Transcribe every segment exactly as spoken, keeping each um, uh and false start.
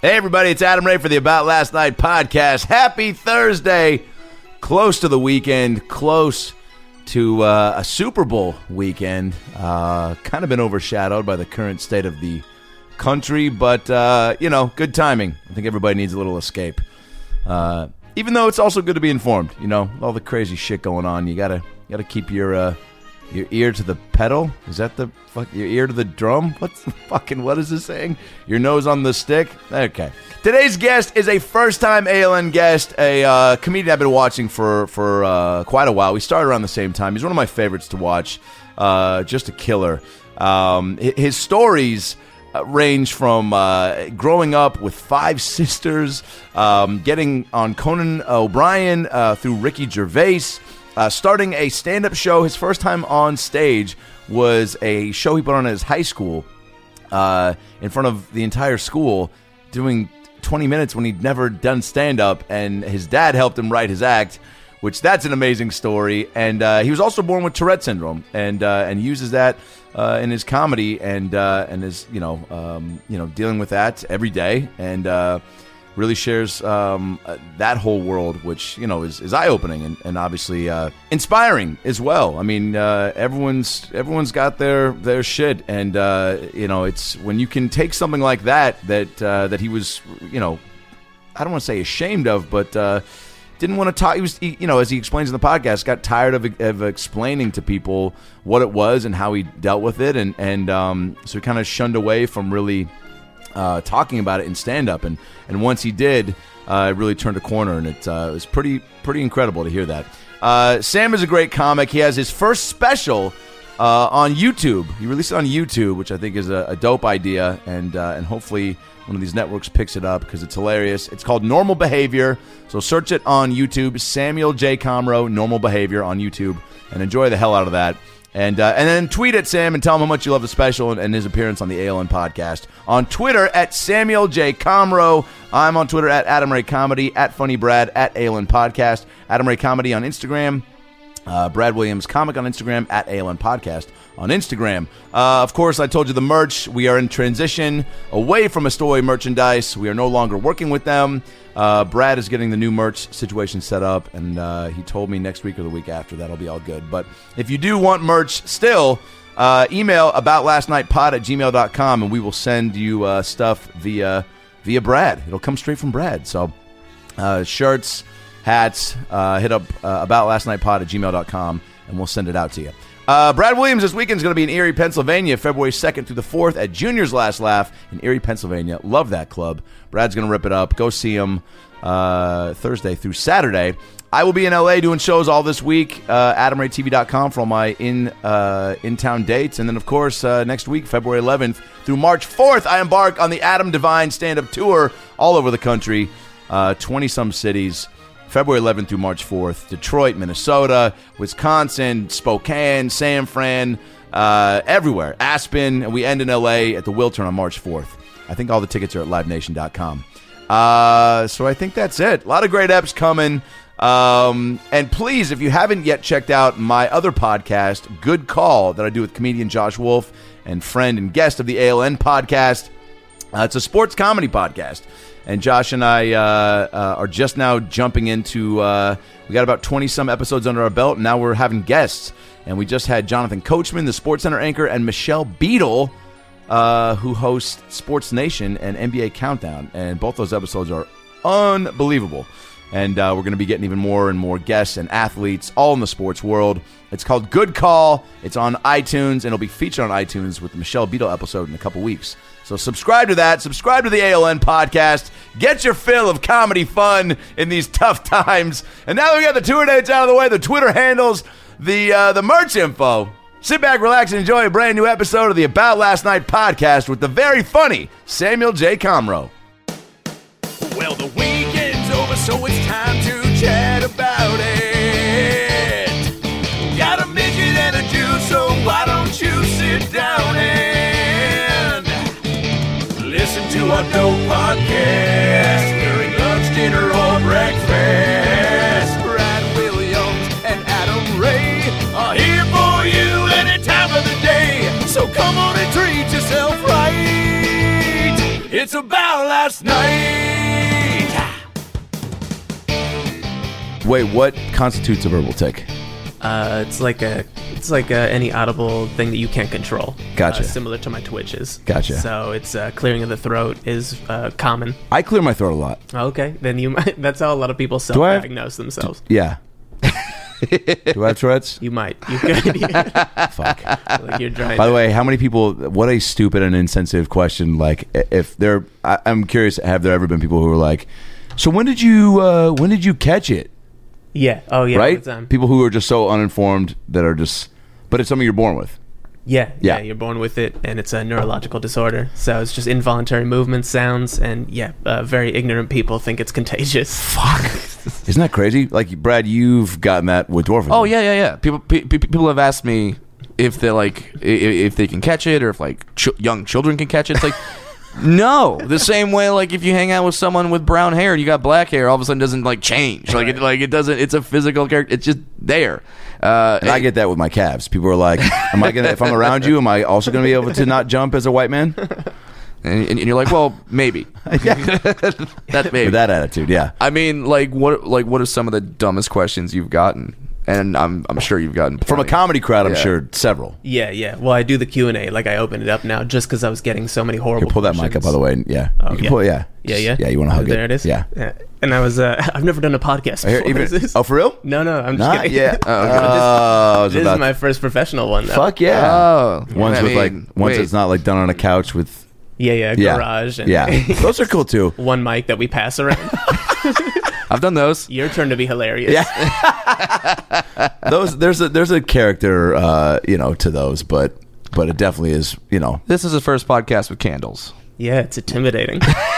Hey, everybody, it's Adam Ray for the About Last Night podcast. Happy Thursday. Close to the weekend, close to uh, a Super Bowl weekend. Uh, kind of been overshadowed by the current state of the country, but, uh, you know, good timing. I think everybody needs a little escape. Uh, even though it's also good to be informed, you know, all the crazy shit going on. You gotta, you gotta keep your... Uh, Your ear to the pedal? Is that the fuck? Your ear to the drum? What's the fucking, what is this saying? Your nose on the stick? Okay. Today's guest is a first-time A L N guest, a uh, comedian I've been watching for, for uh, quite a while. We started around the same time. He's one of my favorites to watch. Uh, just a killer. Um, his stories uh, range from uh, growing up with five sisters, um, getting on Conan O'Brien uh, through Ricky Gervais, Uh, starting a stand-up show. His first time on stage was a show he put on at his high school uh, in front of the entire school, doing twenty minutes when he'd never done stand-up, and his dad helped him write his act, which that's an amazing story. And uh, he was also born with Tourette syndrome, and uh, and uses that uh, in his comedy, and uh, and is you know um, you know dealing with that every day, and uh, really shares um, uh, that whole world, which, you know, is, is eye-opening and, and obviously uh, inspiring as well. I mean, uh, everyone's everyone's got their their shit, and uh, you know, it's when you can take something like that that uh, that he was, you know, I don't want to say ashamed of, but uh, didn't want to talk. He was, he, you know, as he explains in the podcast, got tired of, of explaining to people what it was and how he dealt with it, and and um, so he kind of shunned away from really Uh, talking about it in stand-up, and, and once he did, uh, it really turned a corner, and it, uh, it was pretty pretty incredible to hear that. Uh, Sam is a great comic. He has his first special uh, on YouTube. He released it on YouTube, which I think is a, a dope idea, and uh, and hopefully one of these networks picks it up because it's hilarious. It's called Normal Behavior, so search it on YouTube, Samuel J. Comroe, Normal Behavior on YouTube, and enjoy the hell out of that. And uh, and then tweet at Sam and tell him how much you love the special and, and his appearance on the A L N podcast. On Twitter, at Samuel J. Comroe. I'm on Twitter, at Adam Ray Comedy, at Funny Brad, at A L N Podcast. Adam Ray Comedy on Instagram. Uh, Brad Williams Comic on Instagram, at A L N Podcast on Instagram. Uh, of course, I told you the merch. We are in transition away from Astoy merchandise. We are no longer working with them. Uh, Brad is getting the new merch situation set up, and uh, he told me next week or the week after that'll be all good. But if you do want merch still, uh, email aboutlastnightpod at gmail dot com, and we will send you uh, stuff via via Brad. It'll come straight from Brad. So uh, shirts, hats, uh, hit up uh, aboutlastnightpod at gmail dot com, and we'll send it out to you. Uh, Brad Williams this weekend is going to be in Erie, Pennsylvania, February second through the fourth at Junior's Last Laugh in Erie, Pennsylvania. Love that club. Brad's going to rip it up. Go see him uh, Thursday through Saturday. I will be in L A doing shows all this week. Uh, adam ray t v dot com for all my in, uh, in-town dates. And then, of course, uh, next week, February eleventh through March fourth, I embark on the Adam Devine stand-up tour all over the country, uh, twenty-some cities. February eleventh through March fourth, Detroit, Minnesota, Wisconsin, Spokane, San Fran, uh, everywhere. Aspen, and we end in L A at the Wiltern on March fourth. I think all the tickets are at live nation dot com. Uh, so I think that's it. A lot of great eps coming. Um, and please, if you haven't yet checked out my other podcast, Good Call, that I do with comedian Josh Wolf and friend and guest of the A L N podcast, uh, it's a sports comedy podcast. And Josh and I uh, uh, are just now jumping into, uh, we got about twenty-some episodes under our belt, and now we're having guests. And we just had Jonathan Coachman, the SportsCenter anchor, and Michelle Beadle, uh, who hosts Sports Nation and N B A Countdown. And both those episodes are unbelievable. And uh, we're going to be getting even more and more guests and athletes all in the sports world. It's called Good Call. It's on iTunes, and it'll be featured on iTunes with the Michelle Beadle episode in a couple weeks. So subscribe to that. Subscribe to the A L N podcast. Get your fill of comedy fun in these tough times. And now that we got the tour dates out of the way, the Twitter handles, the uh, the merch info, sit back, relax, and enjoy a brand new episode of the About Last Night podcast with the very funny Samuel J. Comroe. Well, the weekend's over, so it's time to chat about it. Got a midget and a Jew, so why don't you sit down and listen to our dope podcast during lunch, dinner, or breakfast. Brad Williams and Adam Ray are here for you any time of the day. So come on and treat yourself right. It's about last night. Wait, what constitutes a verbal tick? Uh, it's like a, it's like a, any audible thing that you can't control. Gotcha. Uh, similar to my twitches. Gotcha. So it's uh, clearing of the throat is uh, common. I clear my throat a lot. Okay, then you might. That's how a lot of people Do I have- self-diagnose themselves. Yeah. Do I have Tourette's? You might. You could. Yeah. Fuck. Like you're trying. By the to- way, how many people? What a stupid and insensitive question. Like, if there, I, I'm curious. Have there ever been people who are like, "So when did you? Uh, when did you catch it?" Yeah. Oh yeah. right? All the time. People who are just so uninformed that are just, but it's something you're born with. Yeah, Yeah. yeah, you're born with it, and it's a neurological disorder. So it's just involuntary movements, sounds, and yeah, uh, very ignorant people think it's contagious. Fuck. Isn't that crazy? Like, Brad, you've gotten that with dwarfism. Oh yeah, yeah, yeah. People pe- pe- people have asked me if they like i- if they can catch it or if like ch- young children can catch it. It's like no, the same way like if you hang out with someone with brown hair and you got black hair, all of a sudden it doesn't like change. Like it like it doesn't. It's a physical character. It's just there. Uh, And I get that with my calves. People are like, "Am I gonna? If I'm around you, am I also gonna be able to not jump as a white man?" and, and you're like, well, maybe. That's maybe. With that attitude, yeah. I mean, like what like what are some of the dumbest questions you've gotten? And I'm I'm sure you've gotten From a plenty. comedy crowd, I'm Yeah. sure several. Yeah, yeah. Well, I do the Q and A. Like I open it up now just because I was getting so many horrible. Here, pull that mic up, by the way. Yeah, Oh, you can yeah. pull it. Yeah, Yeah, yeah. yeah. You want to hug Oh, there it? it is. Yeah. And I was. Uh, I've never done a podcast I hear- before. even- Is this- oh, for real? No, no. I'm just Not kidding. yet. Oh, okay. Oh, I was This about is my first professional one. Though. Fuck yeah. Oh, Ones I with mean, like ones wait. that's not like done on a couch with Yeah, yeah. yeah, Garage. And yeah. Those are cool too. one mic that we pass around. I've done those. Your turn to be hilarious. Yeah. Those there's a there's a character uh, you know to those, but but it definitely is you know. This is the first podcast with candles. Yeah, it's intimidating.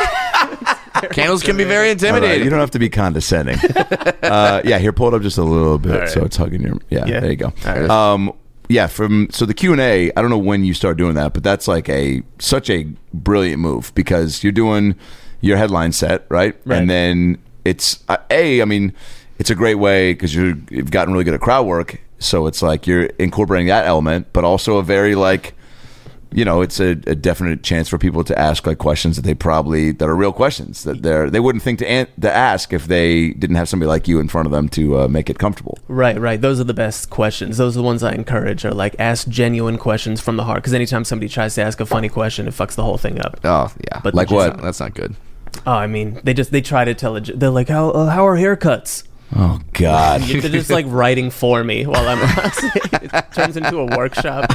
Candles can be very All right, intimidating. you don't have to be condescending. uh, yeah, here, pull it up just a little bit, All right. so it's hugging your. Yeah, Yeah. there you go. All right. Um, yeah, from so the Q and A. I don't know when you start doing that, but that's like a such a brilliant move because you're doing your headline set right, Right. and then it's uh, a. I mean, it's a great way because you're you've gotten really good at crowd work, so it's like you're incorporating that element, but also a very like. You know, it's a, a definite chance for people to ask like questions that they probably that are real questions that they're they wouldn't think to an, to ask if they didn't have somebody like you in front of them to uh, make it comfortable. Right, right. Those are the best questions. Those are the ones I encourage. Are like ask genuine questions from the heart. Because anytime somebody tries to ask a funny question, it fucks the whole thing up. Oh yeah, But Like legit- what? That's not, that's not good. Oh, I mean, they just they try to tell it. They're like, how uh, how are haircuts? Oh God! They're just like writing for me while I'm. It turns into a workshop.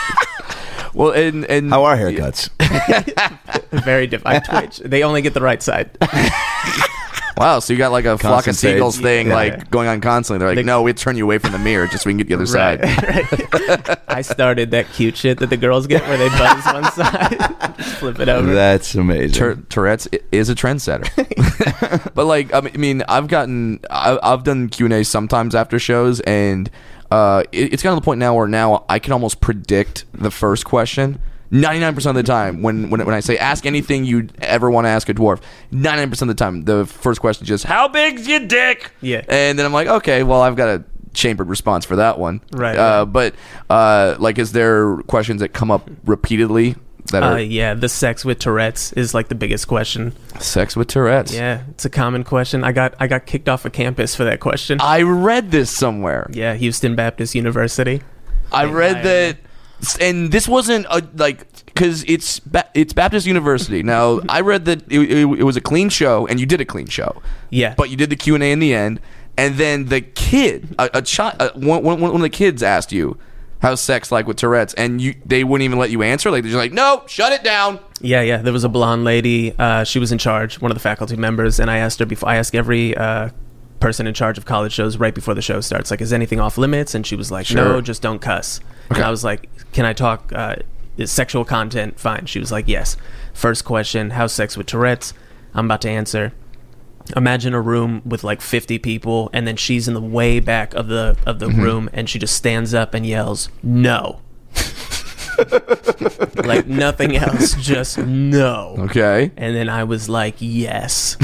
Well, and and How are haircuts? Very different. I twitch. They only get the right side. wow, so you got like a flock of Constant seagulls stage. thing Yeah. like going on constantly. They're like, They- no, we turn you away from the mirror just so we can get the other side. Right, right. I started that cute shit that the girls get where they buzz one side, just flip it over. That's amazing. Tur- Tourette's i- is a trendsetter. But like, I mean, I've gotten, I- I've done Q and A sometimes after shows, and uh, it- it's gotten to the point now where now I can almost predict the first question. ninety-nine percent of the time, when, when when I say ask anything you'd ever want to ask a dwarf, ninety-nine percent of the time, the first question is just, how big's your dick? Yeah. And then I'm like, okay, well, I've got a chambered response for that one. Right, Uh, right. But, uh, like, is there questions that come up repeatedly that Uh, are yeah, the sex with Tourette's is like the biggest question. sex with Tourette's? Yeah, it's a common question. I got I got kicked off of campus for that question. I read this somewhere. Yeah, Houston Baptist University. I They read hired that, and this wasn't a like because it's ba- it's Baptist University. Now I read that it, it, it was a clean show, and you did a clean show, Yeah, but you did the Q and A in the end, and then the kid, a, a child, uh, one, one, one of the kids asked you, "How's sex like with Tourette's?" And you they wouldn't even let you answer. Like they're just like, "No, shut it down." yeah, yeah. There was a blonde lady. Uh, she was in charge, one of the faculty members, and I asked her before. I ask every uh, person in charge of college shows right before the show starts, like, is anything off limits? And she was like, Sure. no, just don't cuss. Okay. And I was like, can I talk? Uh, is sexual content fine? She was like, yes. First question: how's sex with Tourette's? I'm about to answer. Imagine a room with like fifty people, and then she's in the way back of the of the room, and she just stands up and yells, "No!" Like nothing else, just no. Okay, And then I was like, yes.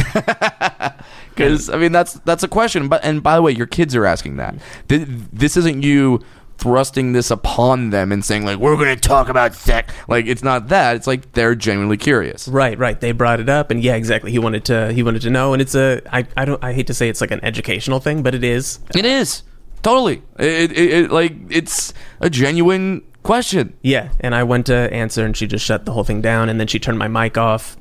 because I mean that's that's a question. But and by the way, your kids are asking that. Th- This isn't you thrusting this upon them and saying like, we're going to talk about sex. Like, it's not that. It's like they're genuinely curious. Right, right. They brought it up, and yeah, exactly. He wanted to. He wanted to know, and it's a. I, I don't. I hate to say it's like an educational thing, but it is. It is totally. It, it, it like it's a genuine question. Yeah, and I went to answer, and she just shut the whole thing down, and then she turned my mic off.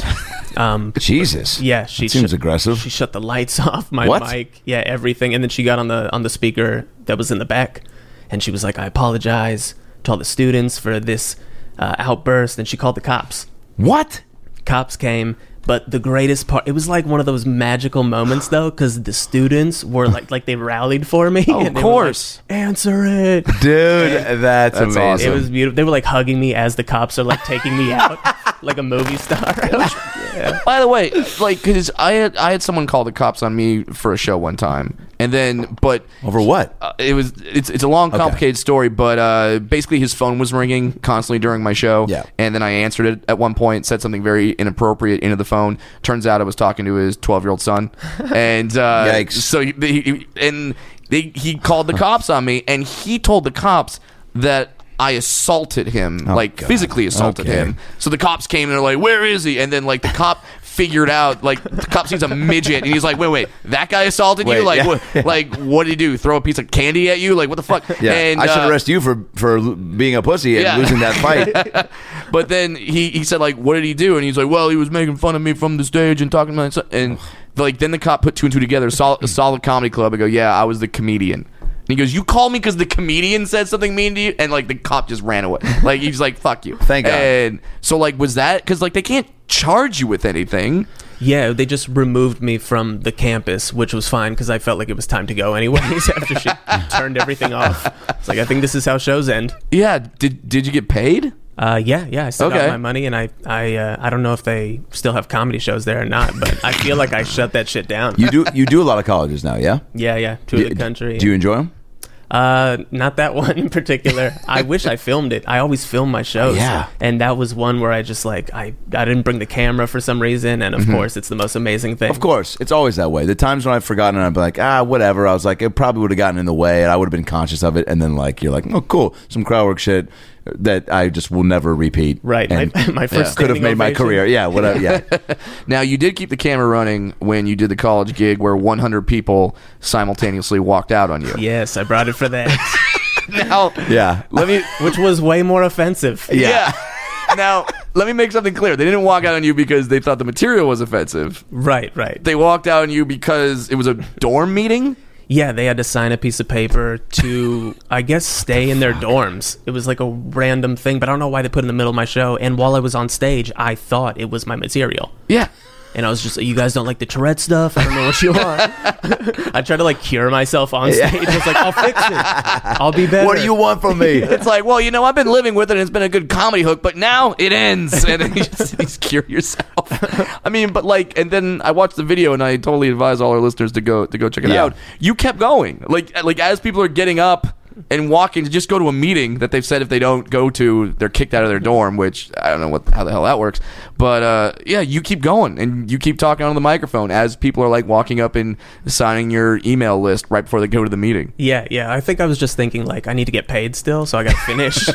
Um, Jesus. Yeah, she That seems shut, aggressive. She shut the lights off, my What? mic, yeah, everything, and then she got on the on the speaker that was in the back, and she was like, "I apologize to all the students for this uh, outburst," and she called the cops. What? Cops came, but the greatest part, it was like one of those magical moments though, because the students were like like they rallied for me. Oh, and of they were like, course. answer it, Dude, that's, That's amazing. awesome. it was beautiful. They were like hugging me as the cops are like taking me out like a movie star. Yeah. By the way, like, because I had I had someone call the cops on me for a show one time, and then but Over what? uh, it was it's it's a long, complicated story, but uh, basically his phone was ringing constantly during my show, Yeah. and then I answered it at one point, said something very inappropriate into the phone. Turns out I was talking to his twelve year old son, and uh, Yikes. so he, he and they, he called the cops on me, and he told the cops that I assaulted him, Oh, like God. physically assaulted Okay. him. So the cops came and they're like, "Where is he?" And then like the cop figured out, like the cop sees a midget and he's like, "Wait, wait, that guy assaulted Wait, you? Like, yeah. what, like what did he do? Throw a piece of candy at you? Like what the fuck?" Yeah, and, I should uh, arrest you for for lo- being a pussy and Yeah. losing that fight. But then he, he said like, "What did he do?" And he's like, "Well, he was making fun of me from the stage and talking about it." And like then the cop put two and two together. Solid, a solid comedy club. I go, "Yeah, I was the comedian." And he goes, "You called me because the comedian said something mean to you?" And like the cop just ran away. Like he's like, "Fuck you." Thank God. And so like, was that because like they can't charge you with anything? Yeah, they just removed me from the campus, which was fine because I felt like it was time to go anyways after she turned everything off. It's like, I think this is how shows end. Yeah. Did Did you get paid? Uh, yeah, yeah, I still Okay. got my money, and I, I, uh, I don't know if they still have comedy shows there or not, but I feel like I shut that shit down. You do you do a lot of colleges now, yeah? Yeah, yeah, tour Do, the country. do you enjoy them? Uh, not that one in particular. I wish I filmed it. I always film my shows. Yeah. And that was one where I just like I I didn't bring the camera for some reason, and of course it's the most amazing thing. Of course, it's always that way. The times when I've forgotten, I'd be like, ah, whatever. I was like, it probably would have gotten in the way, and I would have been conscious of it. And then like you're like, oh, cool, some crowd work shit that I just will never repeat. Right. And My, my first could have standing made my ovation. career. Yeah, whatever. Yeah. Now you did keep the camera running when you did the college gig where one hundred people simultaneously walked out on you. Yes, I brought it for that, Now, Yeah. let me. which was way more offensive. Yeah. Now, let me make something clear. They didn't walk out on you because they thought the material was offensive. Right, right. They walked out on you because it was a dorm meeting. Yeah, they had to sign a piece of paper to, I guess, stay in their dorms. It was like a random thing, but I don't know why they put it in the middle of my show. And while I was on stage, I thought it was my material. Yeah. And I was just like, you guys don't like the Tourette stuff? I don't know what you want. I tried to like cure myself on stage. I was like, I'll fix it. I'll be better. What do you want from me? It's like, well, you know, I've been living with it and it's been a good comedy hook, but now it ends. And then you just, you just cure yourself. I mean, but like, and then I watched the video and I totally advise all our listeners to go to go check it Yeah. out. You kept going. Like, like as people are getting up and walking to just go to a meeting that they've said if they don't go to, they're kicked out of their dorm, which I don't know what how the hell that works. But uh, yeah, you keep going and you keep talking on the microphone as people are like walking up and signing your email list right before they go to the meeting. Yeah, yeah. I think I was just thinking like I need to get paid still, so I got to finish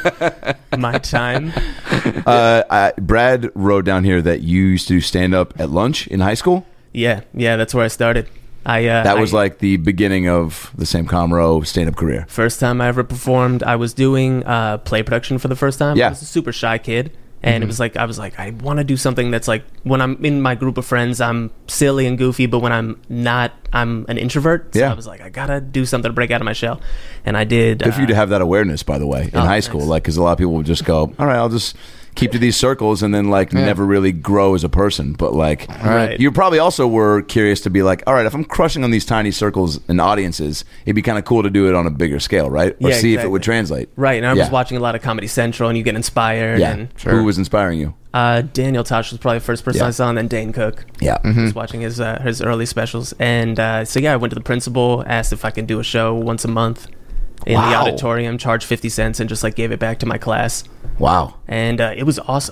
my time. Uh, I, Brad wrote down here that you used to do stand up at lunch in high school. Yeah, yeah. That's where I started. I uh, That was I- like the beginning of the Sam Comro stand up career. First time I ever performed, I was doing uh, play production for the first time. Yeah. I was a super shy kid. And it was like, I was like, I want to do something that's like, when I'm in my group of friends, I'm silly and goofy, but when I'm not, I'm an introvert. So Yeah. I was like, I got to do something to break out of my shell. And I did. Good for you to have that awareness, by the way, in Oh, high thanks. school. Like, because a lot of people would just go, all right, I'll just keep to these circles and then like never really grow as a person. But like, Right. you probably also were curious to be like, all right, if I'm crushing on these tiny circles and audiences, it'd be kind of cool to do it on a bigger scale, right? Or Yeah, see if it exactly. would translate. Right. And I was Yeah. watching a lot of Comedy Central, and you get inspired. Yeah. And Who was inspiring you? uh, Daniel Tosh was probably the first person Yeah. I saw, and then Dane Cook. Yeah. I was watching his uh, his early specials, and uh, so yeah, I went to the principal, asked if I could do a show once a month in the Wow. auditorium, charged fifty cents, and just like gave it back to my class, Wow. and uh, it was awesome.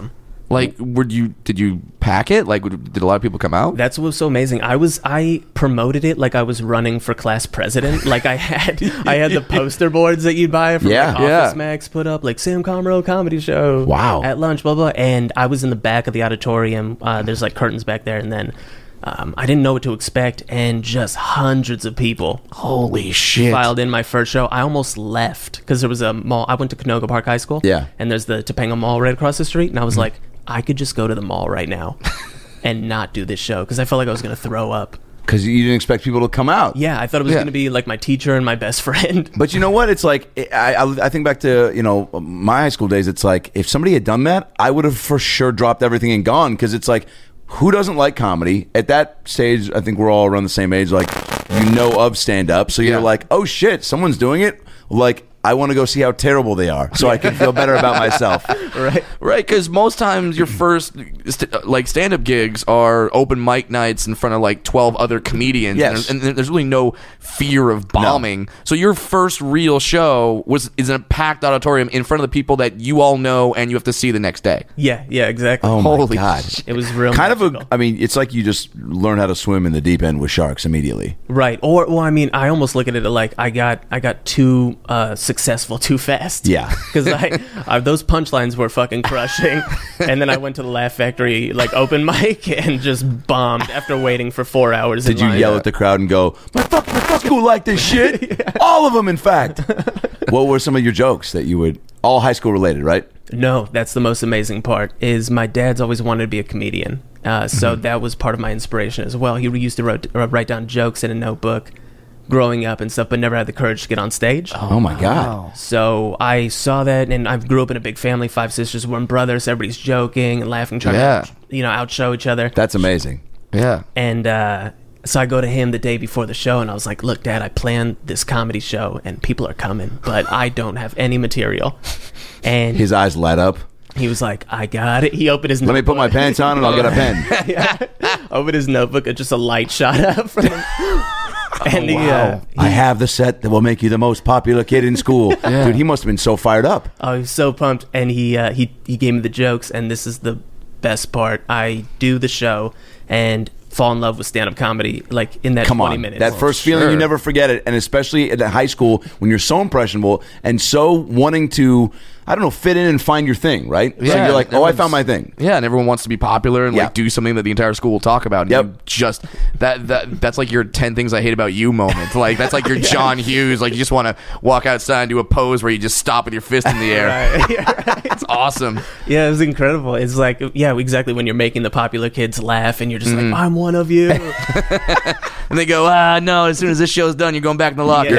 Like, would you did you pack it? Like, would, did a lot of people come out? That's what was so amazing. I was I promoted it like I was running for class president. Like I had I had the poster boards that you'd buy from Yeah. like Yeah. Office Max put up, like Sam Comroe comedy show. Wow. At lunch, blah blah. And I was in the back of the auditorium. Uh, there's like curtains back there, and then um, I didn't know what to expect, and just hundreds of people Holy shit! filed in my first show. I almost left because there was a mall. I went to Canoga Park High School. Yeah. And there's the Topanga Mall right across the street, and I was like, I could just go to the mall right now and not do this show because I felt like I was going to throw up. Because you didn't expect people to come out. Yeah, I thought it was Yeah. going to be like my teacher and my best friend. But you know what? It's like I, I, I think back to you know my high school days. It's like if somebody had done that, I would have for sure dropped everything and gone. Because it's like, who doesn't like comedy? At that stage, I think we're all around the same age. Like you know of stand up, so you're Yeah. like, oh shit, someone's doing it. Like I want to go see how terrible they are, so I can feel better about myself. Right. Right, because most times your first st- like stand-up gigs are open mic nights in front of like twelve other comedians, Yes. and, and there's really no fear of bombing. So your first real show was is in a packed auditorium in front of the people that you all know and you have to see the next day. Yeah, yeah, exactly. Oh my Holy god! It was real Kind of magical. a. I mean, it's like you just learn how to swim in the deep end with sharks immediately. Right. Or, well, I mean, I almost look at it like I got I got too uh, successful too fast. Yeah. Because I, I those punchlines were fucking crushing, and then I went to the Laugh Factory like open mic and just bombed after waiting for four hours. Did in you line. yell at the crowd and go, "My fuck, my fuck school like this shit"? All of them, in fact. What were some of your jokes that you would all high school related, right? No, that's the most amazing part. Is my dad's always wanted to be a comedian, uh, so Mm-hmm. that was part of my inspiration as well. He used to wrote, uh, write down jokes in a notebook, growing up and stuff, but never had the courage to get on stage. Oh my god! So I saw that, and I grew up in a big family, five sisters, one brother. So everybody's joking and laughing, trying Yeah. to, you know, outshow each other. That's amazing. Yeah. And uh, so I go to him the day before the show, and I was like, "Look, Dad, I planned this comedy show, and people are coming, but I don't have any material." And His eyes light up. he was like, "I got it." He opened his Let me notebook. put my pants on and I'll get a pen. yeah. Opened his notebook, and just a light shot up from him. And he, uh, I have the set that will make you the most popular kid in school. Dude, he must have been so fired up. Oh, he was so pumped, and he uh, he he gave me the jokes, and this is the best part. I do the show and fall in love with stand-up comedy, like in that Come twenty on, minutes. that first feeling, sure. you never forget it, and especially at high school when you're so impressionable and so wanting to, I don't know, fit in and find your thing, right? So Yeah, you're like, oh, I everyone's- found my thing. Yeah, and everyone wants to be popular and Yeah. like do something that the entire school will talk about. And Yep. you just that that that's like your ten things I hate about you moment. Like that's like your John Hughes. Like you just want to walk outside and do a pose where you just stop with your fist in the air. Right. Yeah, right. It's awesome. Yeah, it was incredible. It's like, yeah, exactly when you're making the popular kids laugh, and you're just Mm-hmm. like, I'm one of you. And they go, ah, no. As soon as this show's done, you're going back in the locker.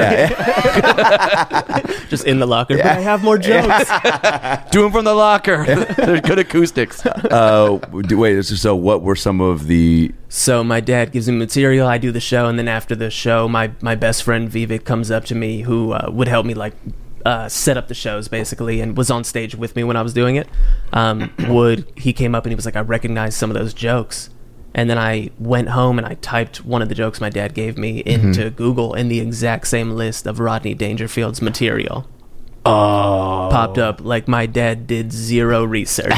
Yeah. Just in the locker. But I have more jokes. Do them from the locker. They're good acoustics. Uh, do- wait, so- so what were some of the... So my dad gives me material, I do the show, and then after the show, my, my best friend Vivek comes up to me, who uh, would help me like uh, set up the shows basically, and was on stage with me when I was doing it. Um, would he came up and he was like, I recognize some of those jokes, and then I went home and I typed one of the jokes my dad gave me into Google, and the exact same list of Rodney Dangerfield's material Oh. popped up. Like my dad did zero research.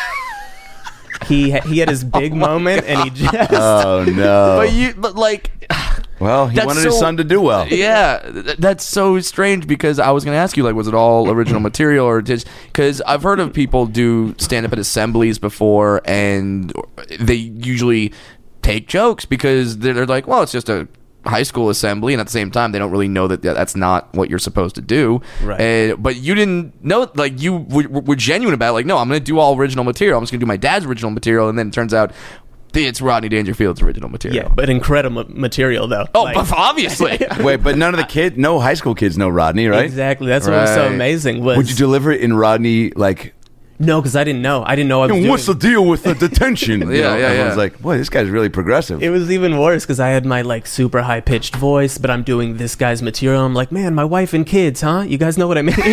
He ha- he had his big moment, and he just Oh, no. But you, but like, well, he That's wanted his so- son to do well. yeah, th- that's so strange because I was going to ask you, like, was it all original material or just because I've heard of people do stand up at assemblies before and they usually take jokes because they're, they're like, well, it's just a high school assembly, and at the same time they don't really know that that's not what you're supposed to do. Right. Uh, but you didn't know, like you were, were genuine about it, like, no, I'm going to do all original material. I'm just going to do my dad's original material, and then it turns out it's Rodney Dangerfield's original material. yeah, but incredible material though. Oh, Like- but obviously. Wait, but none of the kids, no high school kids know Rodney, right? Exactly. That's what was so Right. amazing. Was Would you deliver it in Rodney, like, no, because I didn't know. I didn't know I was "Yo, doing. what's the deal with the detention? You Yeah, know, yeah, everyone's yeah. like, boy, this guy's really progressive. It was even worse because I had my like super high pitched voice, but I'm doing this guy's material. I'm like, man, my wife and kids, huh? You guys know what I mean?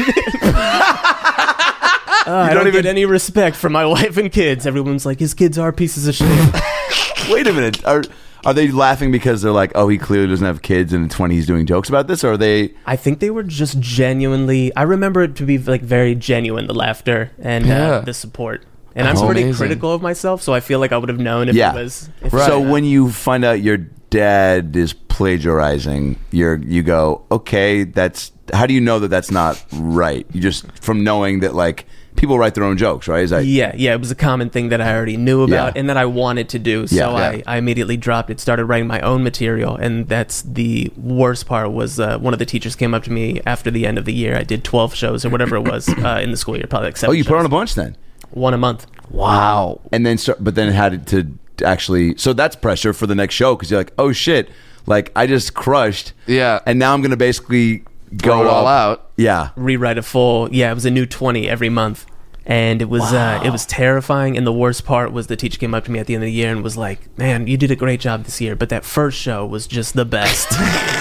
Uh, I don't, don't even- get any respect from my wife and kids. Everyone's like, his kids are pieces of shit. Wait a minute. Are are they laughing because they're like, oh, he clearly doesn't have kids and it's funny he's doing jokes about this? Or are they... I think they were just genuinely. I remember it to be like very genuine, the laughter and Yeah. uh, the support. And I'm Oh, pretty amazing. critical of myself, so I feel like I would have known if Yeah. it was. If So it was when you find out your dad is plagiarizing, you're you go, okay, that's how do you know that that's not right? You just from knowing that like people write their own jokes, right? Is that Yeah, yeah, it was a common thing that I already knew about Yeah. and that I wanted to do. So Yeah, I, yeah. I immediately dropped it, started writing my own material, and that's the worst part. Was uh, one of the teachers came up to me after the end of the year. I did twelve shows or whatever it was uh, in the school year, probably like seven. Oh, you put shows. on a bunch then, one a month. Wow. and then start, but then had to actually. So that's pressure for the next show because you're like, oh shit, like I just crushed, Yeah. and now I'm gonna basically Go go all up. out. Yeah, Rewrite a full. Yeah, it was a new twenty every month. And it was uh, it was terrifying. And the worst part was the teacher came up to me at the end of the year and was like, "Man, you did a great job this year, but that first show was just the best."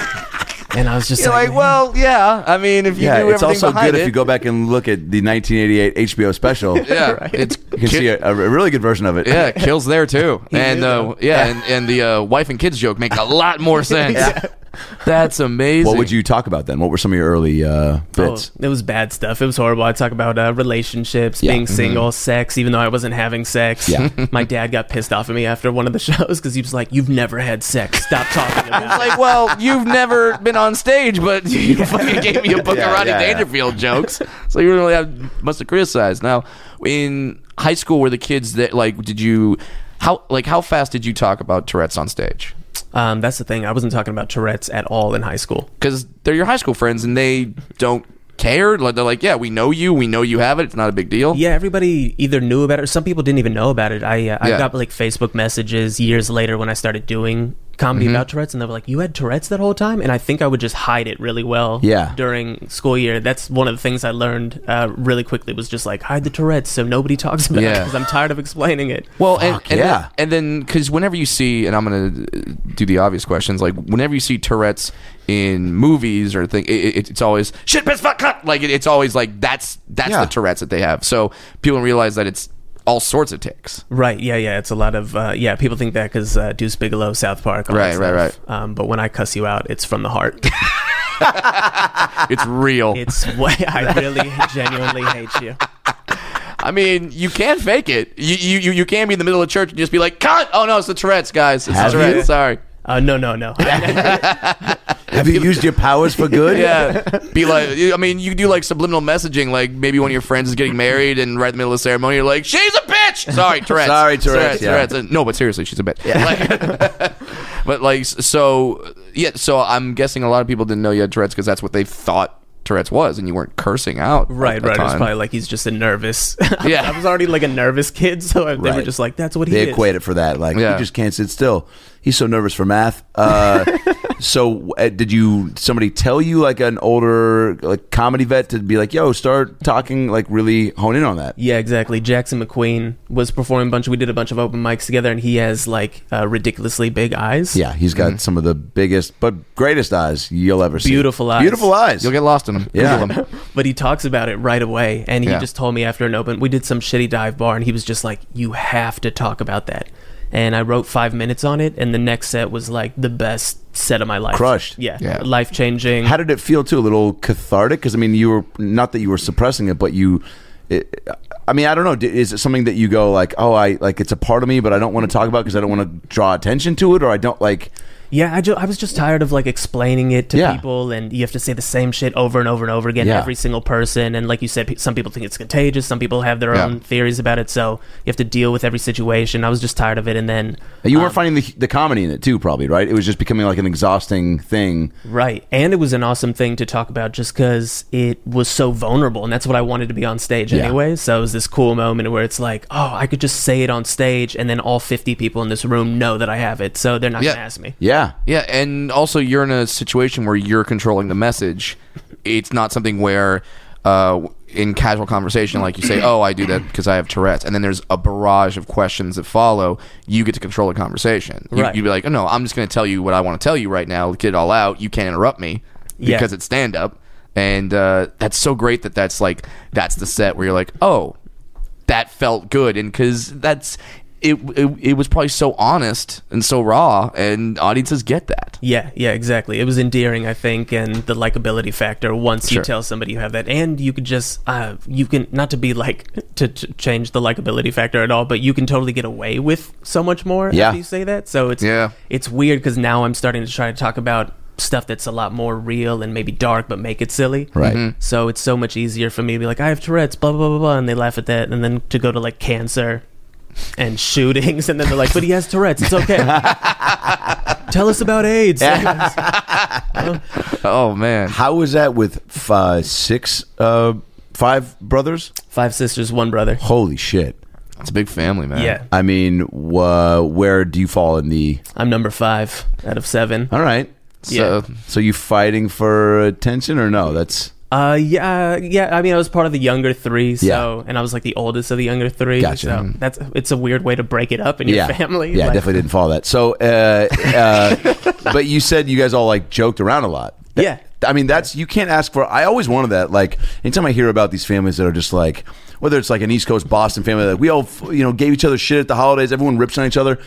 And I was just You're like, "Man." well, yeah. I mean, if you yeah. do It's everything also behind good it, if you go back and look at the nineteen eighty-eight H B O special. yeah, it's You can see a, a really good version of it. yeah, kills there too, and knew, uh, though. yeah, and, and the uh, wife and kids joke make a lot more sense. That's amazing. What would you talk about then? What were some of your early uh, bits? Oh, it was bad stuff. It was horrible. I talk about uh, relationships, Yeah. being single, sex, even though I wasn't having sex. Yeah. My dad got pissed off at me after one of the shows because he was like, "You've never had sex. Stop talking about It's it." like, well, you've never been on stage, but you fucking gave me a book Yeah, of Rodney yeah, yeah. Dangerfield jokes, so you really have must have criticized. Now, in high school, were the kids that like? Did you how like how fast did you talk about Tourette's on stage? Um, that's the thing. I wasn't talking about Tourette's at all in high school. Because they're your high school friends and they don't care. Like they're like, yeah, we know you, we know you have it. It's not a big deal. Yeah, everybody either knew about it or some people didn't even know about it. I uh, I Yeah. got like Facebook messages years later when I started doing comedy Mm-hmm. about Tourette's, and they were like, "You had Tourette's that whole time?" And I think I would just hide it really well. Yeah. During school year, that's one of the things I learned uh, really quickly was just like hide the Tourette's so nobody talks about it Yeah. because I'm tired of explaining it. Well, and, Fuck, and yeah. then, and then because whenever you see, and I'm gonna uh, do the obvious questions, like whenever you see Tourette's in movies or thing, it, it, it's always shit, piss, fuck, cut. Like it, it's always like that's that's Yeah. the Tourette's that they have. So people don't realize that it's all sorts of tics. Right? Yeah, yeah. It's a lot of uh, yeah. People think that because uh, Deuce Bigelow, South Park, all Right, that right, stuff. Um, but when I cuss you out, it's from the heart. It's real. It's way I really genuinely hate you. I mean, you can fake it. You, you you you can be in the middle of church and just be like, cut. Oh no, it's the Tourette's, guys. It's Have the Tourette's. you? Sorry. Uh, no, no, no. Have you used your powers for good? Yeah, be like. I mean, you do like subliminal messaging. Like maybe one of your friends is getting married, and right in the middle of the ceremony, you're like, "She's a bitch." Sorry, Tourette's. Sorry, Tourette's, yeah. Tourette's. And- No, but seriously, she's a bitch. Like, but like, so yeah. So I'm guessing a lot of people didn't know you had Tourette's because that's what they thought Tourette's was, and you weren't cursing out. Right, a right. It was ton. probably like he's just a nervous. Yeah. I was already like a nervous kid, so they were Right. just like, "That's what he They is." equate it for that. Like Yeah. he just can't sit still. He's so nervous for math. Uh, so uh, did you? Somebody tell you like an older like comedy vet to be like, "Yo, start talking." Like really hone in on that. Yeah, exactly. Jackson McQueen was performing a bunch. We did a bunch of open mics together, and he has like uh, ridiculously big eyes. Yeah, he's got some of the biggest but greatest eyes you'll ever see. Beautiful eyes. Beautiful eyes. You'll get lost in them. Yeah. Google 'em. But he talks about it right away, and he Yeah. just told me after an open, we did some shitty dive bar, and he was just like, "You have to talk about that." And I wrote five minutes on it, and the next set was like the best set of my life. Crushed. Yeah, Yeah. life changing. How did it feel too? A little cathartic? Because I mean, you were not that you were suppressing it, but you. It, I mean, I don't know. D- Is it something that you go like, oh, I like it's a part of me, but I don't want to talk about because I don't want to draw attention to it, or I don't like. Yeah, I, ju- I was just tired of like explaining it to Yeah. people, and you have to say the same shit over and over and over again, Yeah. every single person. And like you said, pe- some people think it's contagious, some people have their Yeah. own theories about it, so you have to deal with every situation. I was just tired of it, and then You weren't um, finding the, the comedy in it too, probably, right? It was just becoming like an exhausting thing. right, and it was an awesome thing to talk about just because it was so vulnerable, and that's what I wanted to be on stage Yeah. anyway. So it was this cool moment where it's like, oh, I could just say it on stage, and then all fifty people in this room know that I have it, so they're not Yeah. gonna ask me. Yeah. Yeah, and also you're in a situation where you're controlling the message. It's not something where uh, in casual conversation, like you say, oh, I do that because I have Tourette's, and then there's a barrage of questions that follow. You get to control the conversation. You, Right. You'd be like, oh, no, I'm just going to tell you what I want to tell you right now. Get it all out. You can't interrupt me Yeah. because it's stand-up. And uh, that's so great that that's like, that's the set where you're like, oh, that felt good. And because that's... it, it it was probably so honest and so raw, and audiences get that. Yeah, yeah, exactly. It was endearing, I think, and the likability factor once Sure. you tell somebody you have that. And you could just, uh, you can, not to be like, to, to change the likability factor at all, but you can totally get away with so much more Yeah. after you say that. So it's, Yeah. it's weird because now I'm starting to try to talk about stuff that's a lot more real and maybe dark, but make it silly. Right. Mm-hmm. So it's so much easier for me to be like, I have Tourette's, blah, blah, blah, blah, and they laugh at that. And then to go to like cancer and shootings, and then they're like, but he has Tourette's, it's okay. Tell us about AIDS. Oh man, How was that with uh, six, uh, five brothers? Five sisters, one brother. Holy shit. it's a big family, man. Yeah. I mean, wh- where do you fall in the... I'm number five out of seven. All right. So So you fighting for attention or no? That's... Uh, yeah, yeah. I mean, I was part of the younger three, so Yeah. and I was like the oldest of the younger three. Gotcha. So that's it's a weird way to break it up in your yeah. family. Yeah, like- definitely didn't follow that. So, uh, uh, but you said you guys all like joked around a lot. That- Yeah. I mean, that's, you can't ask for, I always wanted that. Like, anytime I hear about these families that are just like, whether it's like an East Coast Boston family, like we all, you know, gave each other shit at the holidays, everyone rips on each other.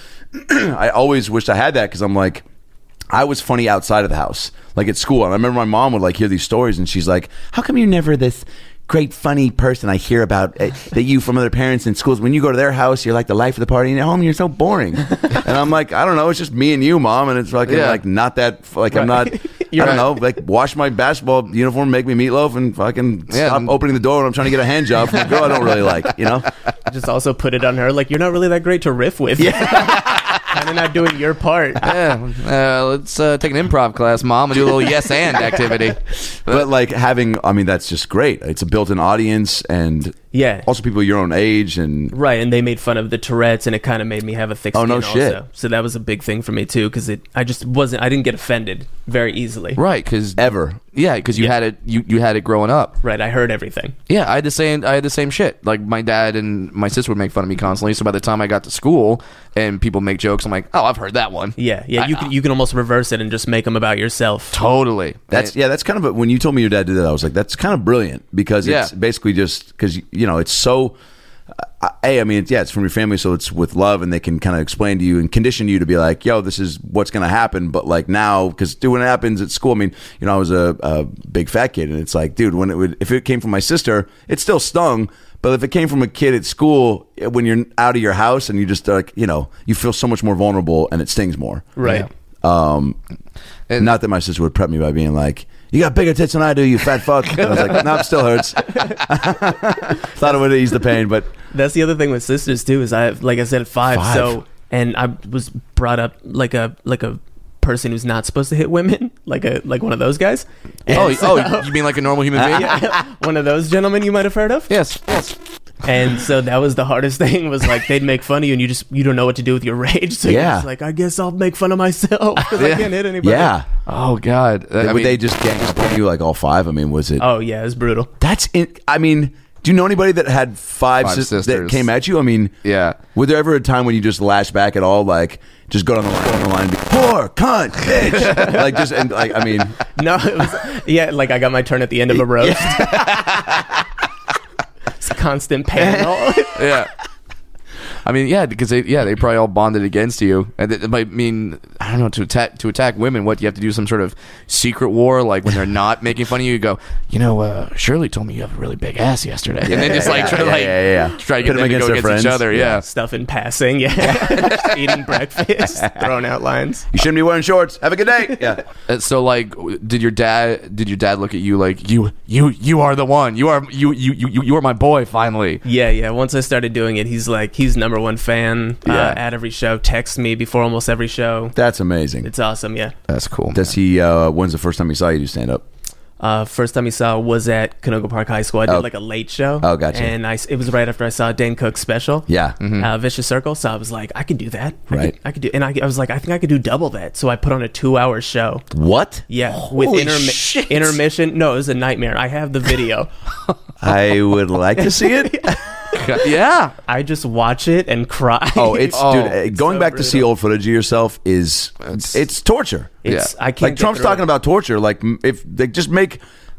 I always wished I had that because I'm like, I was funny outside of the house, like at school. And I remember my mom would like hear these stories and she's like, how come you're never this great funny person I hear about uh, that you from other parents in schools? When you go to their house, you're like the life of the party, and at home you're so boring. And I'm like, I don't know, it's just me and you, Mom, and it's like, Yeah. like not that, like I'm not, I You're don't right. know, like wash my basketball uniform, make me meatloaf, and fucking Yeah. stop opening the door when I'm trying to get a hand job from a girl I don't really like, you know? just also put it on her. Like, you're not really that great to riff with. Yeah. Kind of not doing your part. yeah, uh, let's uh, take an improv class, Mom, and do a little yes and activity. But like having, I mean, that's just great. It's a built-in audience, and Yeah. also people your own age, and Right, and they made fun of the Tourette's, and it kind of made me have a thick Oh, skin no also. shit. So that was a big thing for me too, because it, I just wasn't, I didn't get offended very easily. Right, because ever. yeah, because you Yeah. had it, you, you had it growing up. Right, I heard everything. Yeah, I had the same. I had the same shit. Like my dad and my sister would make fun of me constantly. So by the time I got to school and people make jokes, I'm like, oh, I've heard that one. Yeah, yeah. I- You can you can almost reverse it and just make them about yourself. Totally. That's yeah. That's kind of a, when you told me your dad did that, I was like, that's kind of brilliant because it's Yeah. basically just because you know it's so. Uh, a, I mean, it's, yeah, it's from your family, so it's with love, and they can kind of explain to you and condition you to be like, "Yo, this is what's going to happen." But like now, because dude, when it happens at school, I mean, you know, I was a, a big fat kid, and it's like, dude, when it would, if it came from my sister, it still stung. But if it came from a kid at school, when you're out of your house and you just like, you know, you feel so much more vulnerable, and it stings more. Right. Um, And- not that my sister would prep me by being like, "You got bigger tits than I do, you fat fuck." And I was like, "No, it still hurts." Thought it would ease the pain, but That's the other thing with sisters too. Is I have, like I said, five. Five. So and I was brought up like a like a person who's not supposed to hit women, like a like one of those guys. Oh, And so- oh, you mean like a normal human being? yeah, one of those gentlemen you might have heard of. Yes. Yes. And so that was the hardest thing, was like they'd make fun of you and you just you don't know what to do with your rage. So Yeah. you're just like, I guess I'll make fun of myself because I Yeah. can't hit anybody. yeah, Oh God. I would mean, they just gang up on you like all five? I mean, was it? Oh yeah, it's brutal. That's in, I mean, do you know anybody that had five, Five sis- that sisters. came at you? I mean, Yeah. Was there ever a time when you just lashed back at all, like just go down the line, go down the line, and be poor cunt, bitch, like just and like I mean, No, it was yeah, like I got my turn at the end of a roast. It's a constant panel. Yeah. I mean, yeah, because they, yeah, they probably all bonded against you, and it, it might mean I don't know to attack to attack women. What, you have to do some sort of secret war, like when they're not making fun of you, you go, you know, uh, Shirley told me you have a really big ass yesterday, and then just like yeah, try to yeah, like yeah, yeah, yeah. try to Put get them them to against go their against friends. each other. Yeah. Stuff in passing, yeah. Eating breakfast, throwing out lines. you shouldn't be wearing shorts. Have a good day. Yeah. Uh, So like, did your dad? Did your dad look at you like you you you are the one? You are you you you you are my boy finally. Yeah, yeah. Once I started doing it, he's like, he's number one fan uh, Yeah. at every show. Texts me before almost every show. That's amazing. It's awesome, yeah. That's cool. Does he? Uh, when's the first time he saw you do stand up? Uh, first time he saw was at Canoga Park High School. I did Oh. like a late show. Oh, gotcha. And I, it was right after I saw Dane Cook's special. Yeah. Uh, Vicious Circle. So I was like, I could do that. I Right. Could, I could do, and I, I was like, I think I could do double that. So I put on a two-hour show. What? Yeah, with Holy intermi- shit. intermission. No, it was a nightmare. I have the video. I would like to see it. Yeah. I just watch it and cry. Oh, it's Oh, dude. uh, it's going so back to see brutal. old footage of yourself is it's, torture. It's, Yeah. I can't Like get Trump's through talking it. about torture. Like m- if they just make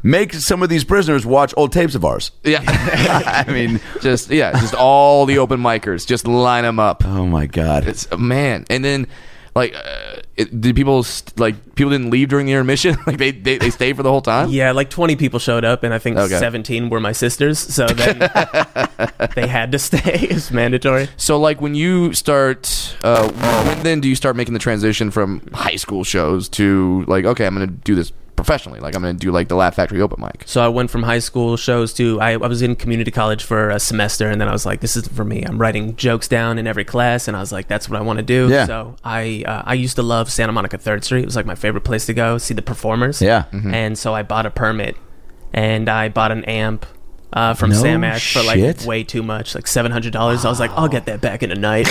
make some of these prisoners watch old tapes of ours. Yeah. I mean, just yeah, just all the open micers, just line them up. oh my God. It's man, and then like, uh, it, did people st- like people didn't leave during the intermission? Like they, they they stayed for the whole time? Yeah, like twenty people showed up, and I think Okay. seventeen were my sisters. So then they had to stay. It's mandatory. So like when you start, uh, when then do you start making the transition from high school shows to like, okay, I'm gonna do this professionally? Like I'm gonna do like the Laugh Factory open mic. So I went from high school shows to I, I was in community college for a semester, and then I was like, this isn't for me. I'm writing jokes down in every class, and I was like, that's what I want to do. Yeah. So I uh, I used to love Santa Monica third Street. It was like my favorite place to go see the performers. Yeah. And so I bought a permit, and I bought an amp uh, from No Sam Ash for like shit. way too much, like seven hundred dollars. I was like, I'll get that back in a night.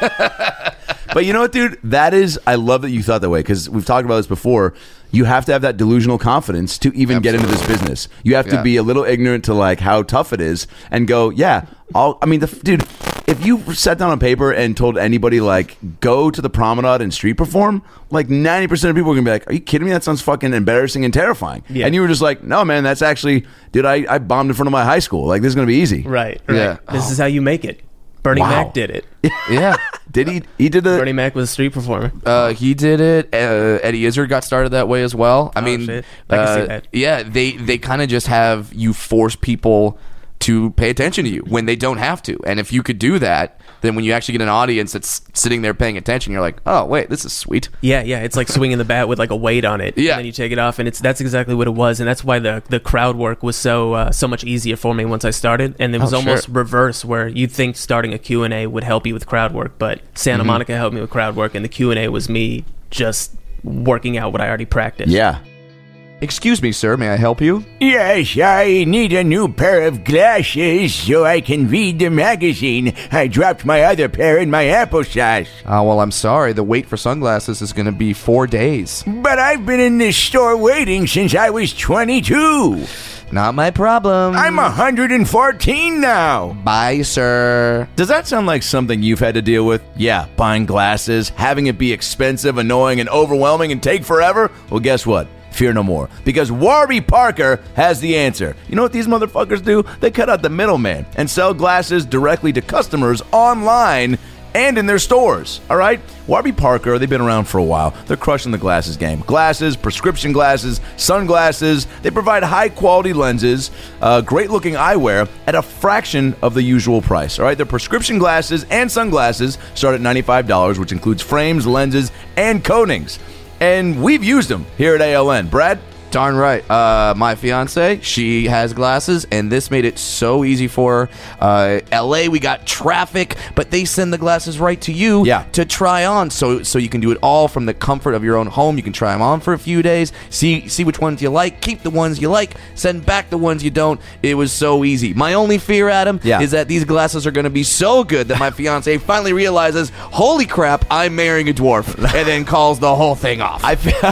But you know what, dude? That is, I love that you thought that way, because we've talked about this before. You have to have that delusional confidence to even get into this business. You have to Yeah. be a little ignorant to like how tough it is and go, yeah, I'll, I mean, the, dude, if you sat down on paper and told anybody like, go to the promenade and street perform, like ninety percent of people are going to be like, are you kidding me? That sounds fucking embarrassing and terrifying. Yeah. And you were just like, no, man, that's actually, dude, I, I bombed in front of my high school. Like, this is going to be easy. Right. right. Yeah. This is how you make it. Bernie Wow. Mac did it. Yeah. Did he? He did the. Bernie Mac was a street performer. Uh, he did it. Uh, Eddie Izzard got started that way as well. I Oh, mean, shit. I can see uh, that. yeah, they they kind of just have you force people to pay attention to you when they don't have to. And if you could do that, then when you actually get an audience that's sitting there paying attention, you're like, oh wait, this is sweet. Yeah, yeah, it's like swinging the bat with like a weight on it. Yeah. And then you take it off, and it's that's exactly what it was, and that's why the the crowd work was so uh, so much easier for me once I started. And it was Oh, almost sure. reverse, where you'd think starting a Q and A would help you with crowd work, but Santa Mm-hmm. Monica helped me with crowd work, and the Q and A was me just working out what I already practiced. Yeah. Excuse me, sir, may I help you? Yes, I need a new pair of glasses so I can read the magazine. I dropped my other pair in my applesauce. Oh, well, I'm sorry. The wait for sunglasses is going to be four days. But I've been in this store waiting since I was twenty-two. Not my problem. I'm one hundred fourteen now. Bye, sir. Does that sound like something you've had to deal with? Yeah, buying glasses, having it be expensive, annoying, and overwhelming and take forever? Well, guess what? Fear no more, because Warby Parker has the answer. You know what these motherfuckers do? They cut out the middleman and sell glasses directly to customers online and in their stores. All right? Warby Parker, they've been around for a while. They're crushing the glasses game. Glasses, prescription glasses, sunglasses. They provide high-quality lenses, uh, great-looking eyewear at a fraction of the usual price. All right? Their prescription glasses and sunglasses start at ninety-five dollars, which includes frames, lenses, and coatings. And we've used them here at A L N. Brad? Darn right. Uh, my fiance, she has glasses, and this made it so easy for her. Uh, L A, we got traffic, but they send the glasses right to you Yeah. to try on, so so you can do it all from the comfort of your own home. You can try them on for a few days, see see which ones you like, keep the ones you like, send back the ones you don't. It was so easy. My only fear, Adam, Yeah. is that these glasses are going to be so good that my fiance finally realizes, holy crap, I'm marrying a dwarf, and then calls the whole thing off. I feel,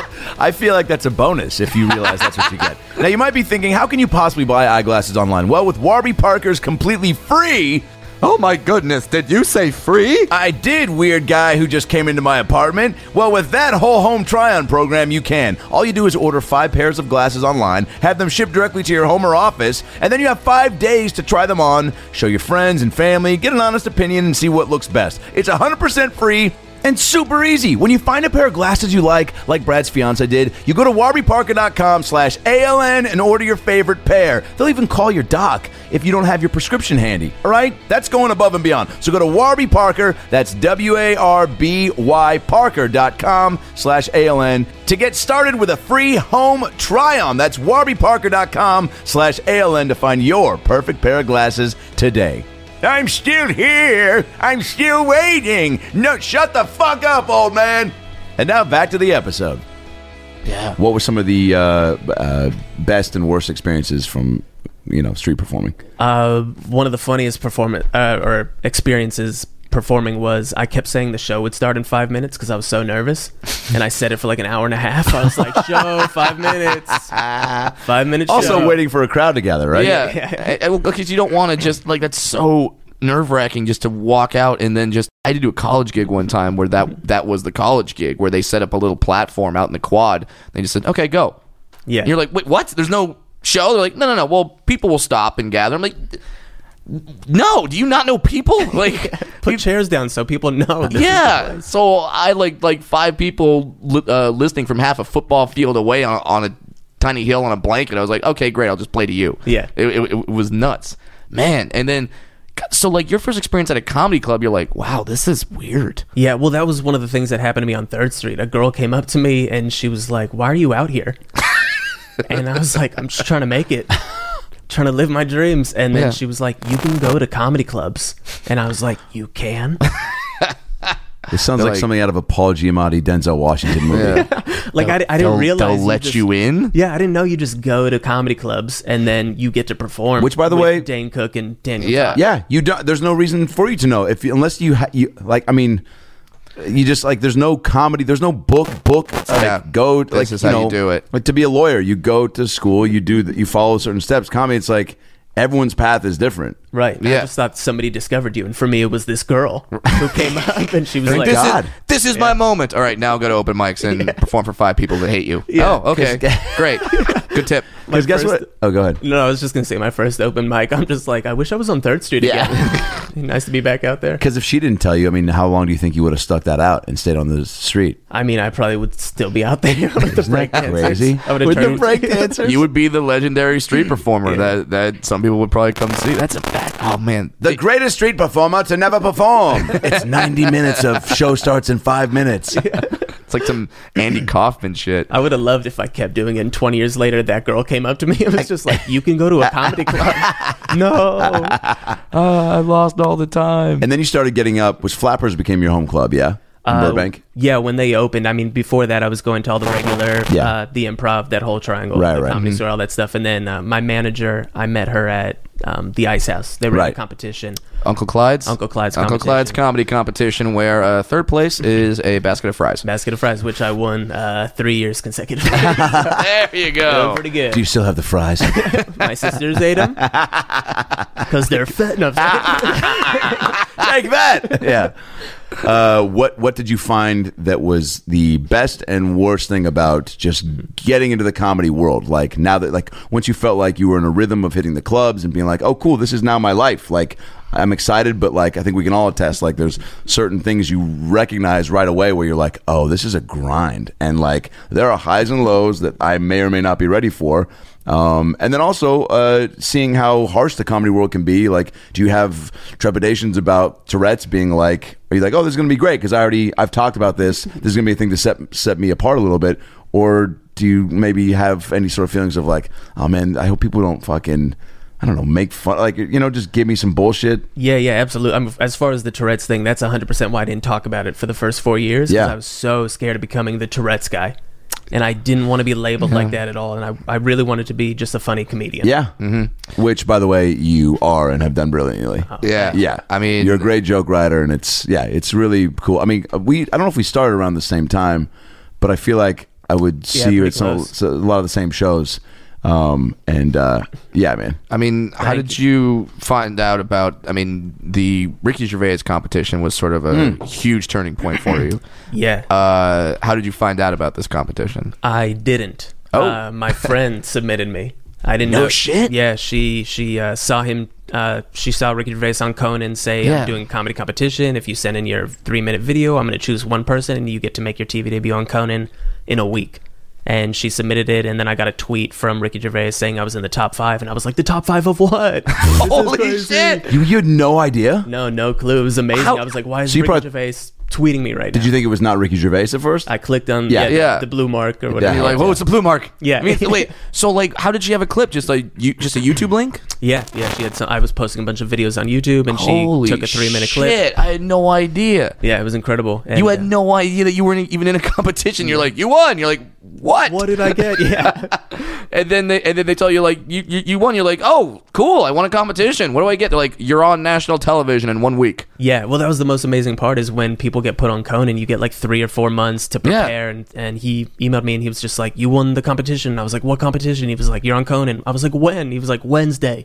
I feel like that's a bonus if you realize that's what you get. Now, you might be thinking, how can you possibly buy eyeglasses online? Well, with Warby Parker's completely free... Oh my goodness, did you say free? I did, weird guy who just came into my apartment. Well, with that whole home try-on program, you can. All you do is order five pairs of glasses online, have them shipped directly to your home or office, and then you have five days to try them on, show your friends and family, get an honest opinion, and see what looks best. It's one hundred percent free and super easy. When you find a pair of glasses you like, like Brad's fiance did, you go to warbyparker.com slash ALN and order your favorite pair. They'll even call your doc if you don't have your prescription handy. All right? That's going above and beyond. So go to Warby Parker, that's W A R B Y Parker.com slash ALN to get started with a free home try-on. That's warbyparker.com slash ALN to find your perfect pair of glasses today. I'm still here. I'm still waiting. No, shut the fuck up, old man. And now back to the episode. Yeah. What were some of the uh, uh, best and worst experiences from, you know, street performing? Uh, one of the funniest performance uh, or experiences performing was I kept saying the show would start in five minutes because I was so nervous, and I said it for like an hour and a half. I was like, "Show five minutes, five minutes." Also show. waiting for a crowd to gather, right? Yeah, I- I- well, because you don't want to just like that's so nerve wracking just to walk out and then just. I had to do a college gig one time where that that was the college gig where they set up a little platform out in the quad. They just said, "Okay, go." Yeah. And you're like, wait, what? There's no show? They're like, no, no, no. Well, people will stop and gather. I'm like, no, do you not know people? Like, Put chairs down so people know. This yeah. So I like like five people li- uh, listening from half a football field away on, on a tiny hill on a blanket. I was like, okay, great. I'll just play to you. Yeah. It, it, it was nuts, man. And then, so like your first experience at a comedy club, you're like, wow, this is weird. Yeah, well, that was one of the things that happened to me on third Street. A girl came up to me and she was like, why are you out here? And I was like, I'm just trying to make it. Trying to live my dreams. And then Yeah. she was like, you can go to comedy clubs. And I was like, you can? This sounds They're like, like- something out of a Paul Giamatti, Denzel Washington movie. Yeah. Like, I, I didn't They'll- realize. they'll let just- you in. Yeah, I didn't know you just go to comedy clubs and then you get to perform. Which, by the with way- Dane Cook and Daniel Yeah. Tosh. Yeah, you don't. There's no reason for you to know if you, unless you, ha- you like. I mean, you just like. There's no comedy. There's no book. Book. Like, Yeah. go. This like is you how you know, do it. Like to be a lawyer, you go to school. You do. The, you follow certain steps. Comedy. It's like everyone's path is different. Right. Yeah. I just thought somebody discovered you. And for me, it was this girl who came up and she was Thank like, This God. is, this is my moment. All right, now go to open mics and perform for five people that hate you. Yeah. Oh, okay. Great. Good tip. Because guess first- what? Oh, go ahead. No, I was just gonna say my first open mic. I'm just like, I wish I was on third Street again. Nice to be back out there. Because if she didn't tell you, I mean, how long do you think you would have stuck that out and stayed on the street? I mean, I probably would still be out there with the break dancers. Crazy. I would have With the turned break dancers. You would be the legendary street performer Yeah. that, that some people would probably come see. That's a fact. Oh, man. The greatest street performer to never perform. It's ninety minutes of show starts in five minutes. It's like some Andy Kaufman shit. I would have loved if I kept doing it. And twenty years later, that girl came up to me and was just like, "You can go to a comedy club." No. Oh, I lost all the time. And then you started getting up. Was Flappers became your home club? Yeah, in Uh, Burbank. Yeah, when they opened. I mean, before that, I was going to all the regular, Yeah. uh, the Improv, that whole triangle, Right, the right. Comedy Mhm. Store, all that stuff. And then uh, my manager, I met her at um, the Ice House. They were in Right. a competition. Uncle Clyde's? Uncle Clyde's Uncle competition. Clyde's comedy competition where uh, third place is a basket of fries. Basket of fries, which I won uh, three years consecutively. There you go. Pretty good. Do you still have the fries? My sisters ate them because they're fat enough. Like that. Yeah. Uh, what What did you find that was the best and worst thing about just getting into the comedy world? Like now that, like once you felt like you were in a rhythm of hitting the clubs and being like, oh, cool, this is now my life. Like I'm excited, but like I think we can all attest. Like there's certain things you recognize right away where you're like, oh, this is a grind, and like there are highs and lows that I may or may not be ready for. Um, and then also uh, seeing how harsh the comedy world can be. Like, do you have trepidations about Tourette's being like, are you like, oh, this is going to be great because I already, I've talked about this. This is going to be a thing to set set me apart a little bit. Or do you maybe have any sort of feelings of like, oh man, I hope people don't fucking, I don't know, make fun, like, you know, just give me some bullshit. Yeah, yeah, absolutely. I'm, as far as the Tourette's thing, that's one hundred percent why I didn't talk about it for the first four years. 'cause Yeah. I was so scared of becoming the Tourette's guy. And I didn't want to be labeled like that at all. And I, I really wanted to be just a funny comedian. Yeah. Mm-hmm. Which, by the way, you are and have done brilliantly. Yeah. Yeah, I mean, you're a great joke writer, and it's yeah, it's really cool. I mean, we I don't know if we started around the same time, but I feel like I would Yeah, see you pretty at some, close. so- a lot of the same shows. Um, and uh, yeah, man, I mean, how Thank did you find out about? I mean, the Ricky Gervais competition was sort of a huge turning point for you. Yeah. Uh, how did you find out about this competition? I didn't. Oh. Uh, my friend submitted me. I didn't No know. shit? Yeah, she she uh, saw him. Uh, she saw Ricky Gervais on Conan say, Yeah. "I'm doing a comedy competition. If you send in your three minute video, I'm going to choose one person, and you get to make your T V debut on Conan in a week." And she submitted it, and then I got a tweet from Ricky Gervais saying I was in the top five, and I was like, "The top five of what?" This is Holy crazy. shit! you, you had no idea. No, no clue. It was amazing. How- I was like, "Why is So you Ricky probably- Gervais tweeting me right Did now?" you think it was not Ricky Gervais at first? I clicked on Yeah. yeah, Yeah. the blue mark or whatever. Yeah. You're like, whoa, it's a blue mark. Yeah. I mean, wait. So, like, how did you have a clip? Just like you, just a YouTube link? Yeah, yeah. She had some. I was posting a bunch of videos on YouTube, and Holy she took a three-minute clip. shit, I had no idea. Yeah, it was incredible. And, You had uh, no idea that you weren't even in a competition. You're like, you won. You're like, what? What did I get? Yeah. And then they and then they tell you like you, you you won. You're like, oh, cool. I won a competition. What do I get? They're like, you're on national television in one week. Yeah. Well, that was the most amazing part is when people get put on Conan, you get like three or four months to Yeah. prepare. And, and he emailed me and he was just like, you won the competition. I was like, what competition? He was like, you're on Conan. I was like, when? He was like, Wednesday.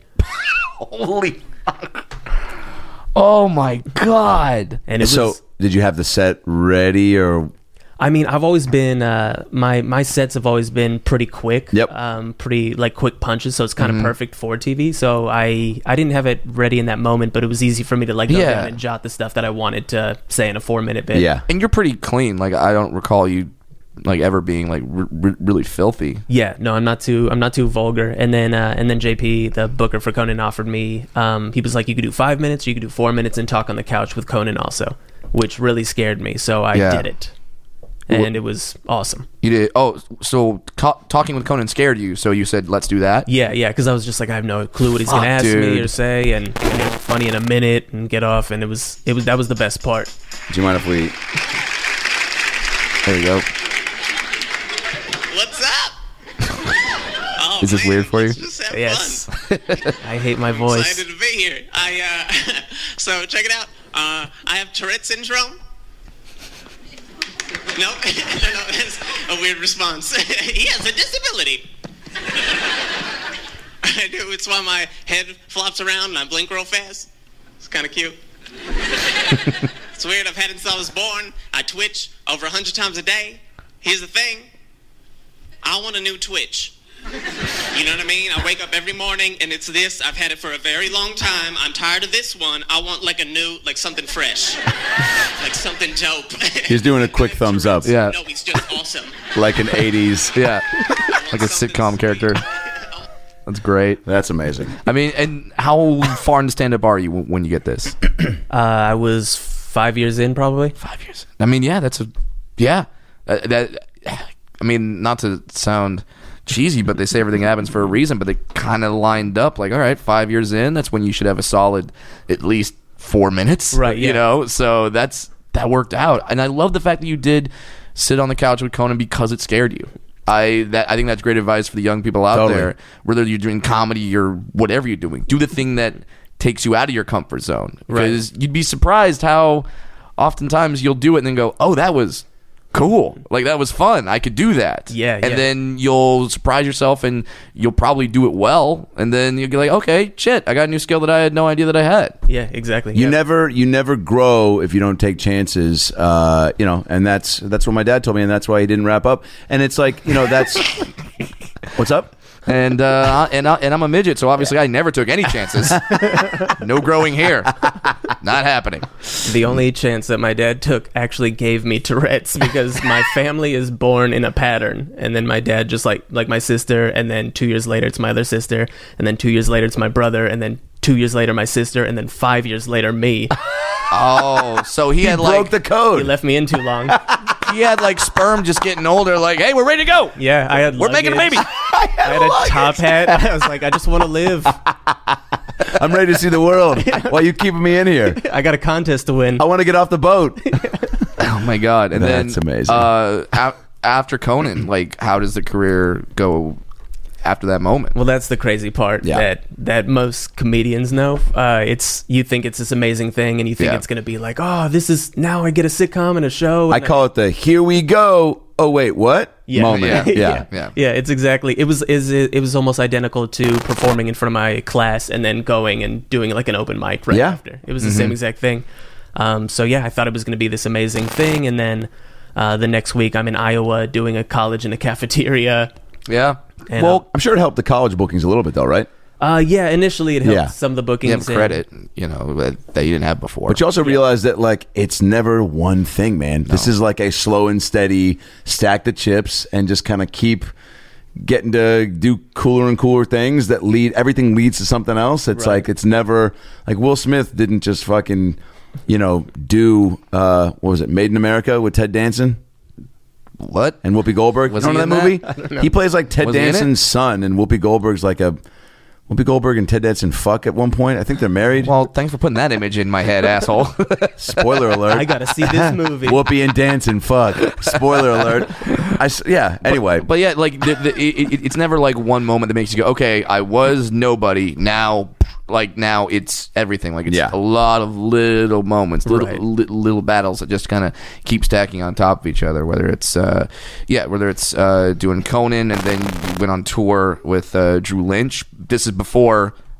Holy fuck. Oh my god. And it so was. did you have the set ready or? I mean, I've always been uh, my my sets have always been pretty quick. Yep. Um, pretty like quick punches, so it's kind of perfect for T V. So I I didn't have it ready in that moment, but it was easy for me to like go Yeah. down and jot the stuff that I wanted to say in a four minute bit. Yeah. And you're pretty clean. Like I don't recall you like ever being like r- r- really filthy. Yeah, no, I'm not too I'm not too vulgar. And then uh, and then J P, the booker for Conan, offered me. Um, he was like, you could do five minutes, or you could do four minutes and talk on the couch with Conan also, which really scared me. So I Yeah. did it, and it was awesome. You did. Oh, so ta- talking with Conan scared you. So you said, let's do that. Yeah, yeah, because I was just like, I have no clue what he's Fuck, gonna ask me dude. or say, and, and it's funny in a minute and get off, and it was it was that was the best part. Do you mind if we? There you go. What's up? Oh, Is this man, weird for you? let's just have Yes, fun. I hate my voice. Excited to be here. I uh, so check it out. Uh, I have Tourette syndrome. No, no, no, that's a weird response. He has a disability. I do. It's why my head flops around and I blink real fast. It's kind of cute. It's weird. I've had it since I was born. I twitch over a hundred times a day. Here's the thing. I want a new Twitch. You know what I mean? I wake up every morning and it's this. I've had it for a very long time. I'm tired of this one. I want like a new, like something fresh. Like something dope. He's doing a quick thumbs up. Yeah. No, he's just awesome. Like an eighties. Yeah. Like a Something- sitcom character. That's great. That's amazing. I mean, and how far into stand-up are you when you get this? Uh, I was five years in, probably. Five years. I mean, yeah, that's a, yeah. Uh, that, I mean, not to sound cheesy, but they say everything happens for a reason, but they kind of lined up like, all right, five years in, that's when you should have a solid at least four minutes. Right, You yeah. know, so that's, that worked out. And I love the fact that you did sit on the couch with Conan because it scared you. I that I think that's great advice for the young people out Totally. there. Whether you're doing comedy or whatever you're doing, do the thing that takes you out of your comfort zone. Right. Because you'd be surprised how oftentimes you'll do it and then go, "Oh, that was cool. Like that was fun. I could do that." Yeah, and yeah. then you'll surprise yourself and you'll probably do it well. And then you'll be like, "Okay, shit, I got a new skill that I had no idea that I had." Yeah, exactly. You yeah. never you never grow if you don't take chances, uh, you know, and that's that's what my dad told me, and that's why he didn't wrap up. And it's like, you know, that's what's up? And uh, and I, and I'm a midget, so obviously I never took any chances. No growing here. Not happening. The only chance that my dad took actually gave me Tourette's because my family is born in a pattern, and then my dad just like like my sister, and then two years later it's my other sister, and then two years later it's my brother, and then two years later my sister, and then five years later me. Oh, so he, He had broke like the He code. left me in too long. he had like sperm just getting older. Like, hey, we're ready to go. Yeah, I had We're making a luggage. baby. I had a top hat. I was like, I just want to live. I'm ready to see the world. Why are you keeping me in here? I got a contest to win. I want to get off the boat. Oh my god! And That's then amazing. Uh, a- after Conan, like, how does the career go after that moment? Well, that's the crazy part Yeah. that that most comedians know. Uh, it's you think it's this amazing thing, and you think Yeah. it's going to be like, oh, this is now I get a sitcom and a show. I and call it the here we go. Oh wait, what? Yeah. Moment. Yeah. Yeah. Yeah. Yeah, it's exactly. It was is it, it was almost identical to performing in front of my class and then going and doing like an open mic right Yeah. after. It was the same exact thing. Um, so yeah, I thought it was going to be this amazing thing, and then uh, the next week I'm in Iowa doing a college in a cafeteria. Yeah. And, Well, I'm sure it helped the college bookings a little bit, though, right? uh, yeah, initially it helped Yeah. some of the You bookings. have and- credit, you know, that, that you didn't have before. But you also realize that, like, it's never one thing, man. This is like a slow and steady stack the chips and just kind of keep getting to do cooler and cooler things that lead, everything leads to something else. It's Right. like, it's never, like, Will Smith didn't just fucking, you know, do, uh, what was it, Made in America with Ted Danson? what? And Whoopi Goldberg. Was you he know in that movie? He plays like Ted Was he in it? Danson's son, and Whoopi Goldberg's like a Whoopi Goldberg and Ted Danson fuck at one point. I think they're married. Well, thanks for putting that image in my head, asshole. Spoiler alert. I got to see this movie. Whoopi and Danson fuck. Spoiler alert. I s yeah. Anyway, But yeah, like the, the, it, it- it's never like one moment that makes you go, okay, I was nobody. Now, like now, it's everything. Like it's Yeah. a lot of little moments, little Right. li- little battles that just kind of keep stacking on top of each other. Whether it's uh, yeah, whether it's uh, doing Conan, and then you went on tour with uh, Drew Lynch. This is before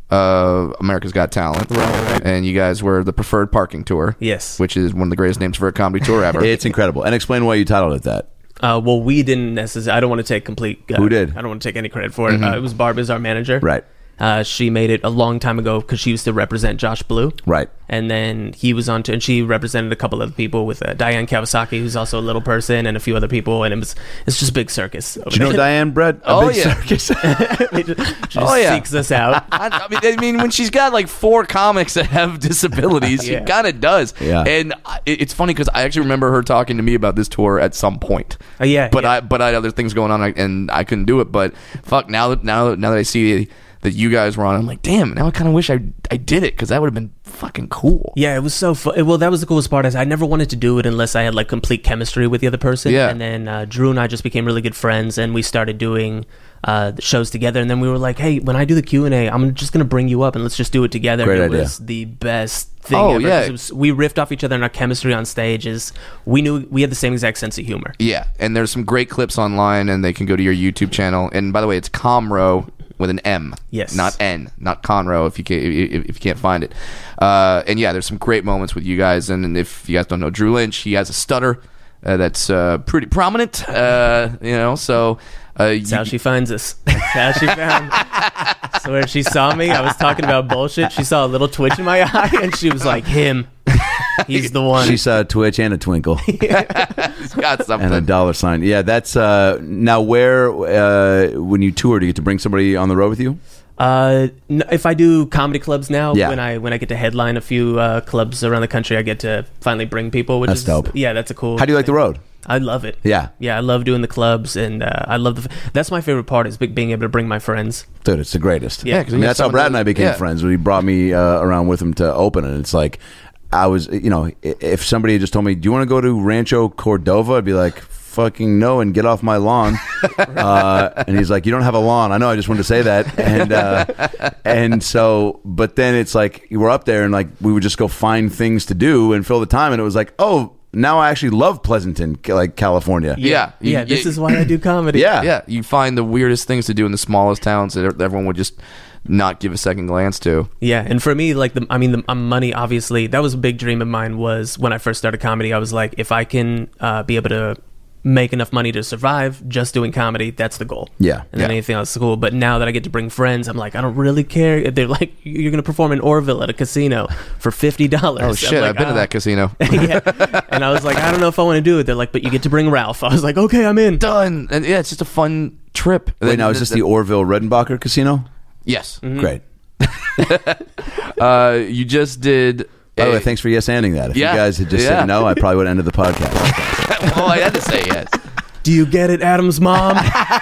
uh, America's Got Talent, Right. and you guys were the preferred parking tour. Yes. Which is one of the greatest names for a comedy tour ever. It's incredible. And explain why you titled it that. Uh, well, we didn't necessarily. I don't want to take complete. Uh, Who did? I don't want to take any credit for it. Uh, it was Barb is our manager. Right. Uh, she made it a long time ago because she used to represent Josh Blue. Right. And then he was on to, and she represented a couple other people with uh, Diane Kawasaki, who's also a little person, and a few other people. And it was, it's just a big circus. Over Do you know there. Diane Brett? A Oh, big yeah. circus. She just Oh, yeah. seeks us out. I, I mean, I mean, when she's got like four comics that have disabilities, Yeah. she kind of does. Yeah. And I- it, it's funny because I actually remember her talking to me about this tour at some point. Uh, yeah, But yeah. I, but I had other things going on, and I couldn't do it. But fuck, now that now that now that I see that you guys were on, I'm like, damn. Now I kind of wish I I did it because that would have been fucking cool. Yeah, it was so fun. Well, that was the coolest part. Is I never wanted to do it unless I had like complete chemistry with the other person. Yeah. And then uh, Drew and I just became really good friends, and we started doing uh, the shows together. And then we were like, hey, when I do the Q and A, I'm just gonna bring you up and let's just do it together. Great and it idea. was the best thing Oh, ever. 'cause yeah. it was, we riffed off each other, and our chemistry on stage is we knew we had the same exact sense of humor. Yeah, and there's some great clips online, and they can go to your YouTube channel. And by the way, it's Comro with an M, Yes. not N, not Conroe. If you can't, if, if you can't find it, uh, and yeah, there's some great moments with you guys. And, and if you guys don't know Drew Lynch, he has a stutter uh, that's uh, pretty prominent. Uh, you know, so uh, That's how she finds us. That's how she found me. I swear, she saw me. I was talking about bullshit. She saw a little twitch in my eye, and she was like, him. He's the one. She saw a twitch and a twinkle he's got something. and a dollar sign. Yeah, that's uh, now where uh, when you tour, do you get to bring somebody on the road with you? Uh, n- if I do comedy clubs now, Yeah. when I when I get to headline a few uh, clubs around the country, I get to finally bring people. Which That's is dope. Yeah, that's a cool. How do you like the road? I love it. Yeah. yeah, I love doing the clubs, and uh, I love the. F- that's my favorite part is be- being able to bring my friends. Dude, it's the greatest. Yeah, 'cause I mean, you that's got how someone Brad that- and I became yeah. friends. When he brought me uh, around with him to open it. It's like, I was, you know, i- if somebody had just told me, do you want to go to Rancho Cordova? I'd be like, fucking no, and get off my lawn. uh, and he's like, you don't have a lawn. I know, I just wanted to say that. And, uh, and so, but then it's like, we're up there and like, we would just go find things to do and fill the time. And it was like, oh, now I actually love Pleasanton, like California. Yeah, you- yeah. This you- is why I do comedy. Yeah. Yeah, you find the weirdest things to do in the smallest towns that everyone would just not give a second glance to. Yeah, and for me, like the, I mean, the uh, money. Obviously, that was a big dream of mine. Was when I first started comedy, I was like, if I can uh, be able to make enough money to survive just doing comedy, that's the goal. Yeah. and then Yeah. anything else is cool. But now that I get to bring friends, I'm like, I don't really care. If they're like, you're going to perform in Orville at a casino for fifty dollars. Oh shit, I've been to that casino. Yeah, and I was like, I don't know if I want to do it. They're like, but you get to bring Ralph. I was like, okay, I'm in. Done. And yeah, it's just a fun trip. Wait, now is this the Orville Redenbacher Casino? Yes. Great. Uh, you just did. By the a- way, thanks for yes anding that. If Yeah. you guys had just Yeah. said no, I probably would have ended the podcast. well, I had to say yes. Do you get it, Adam's mom?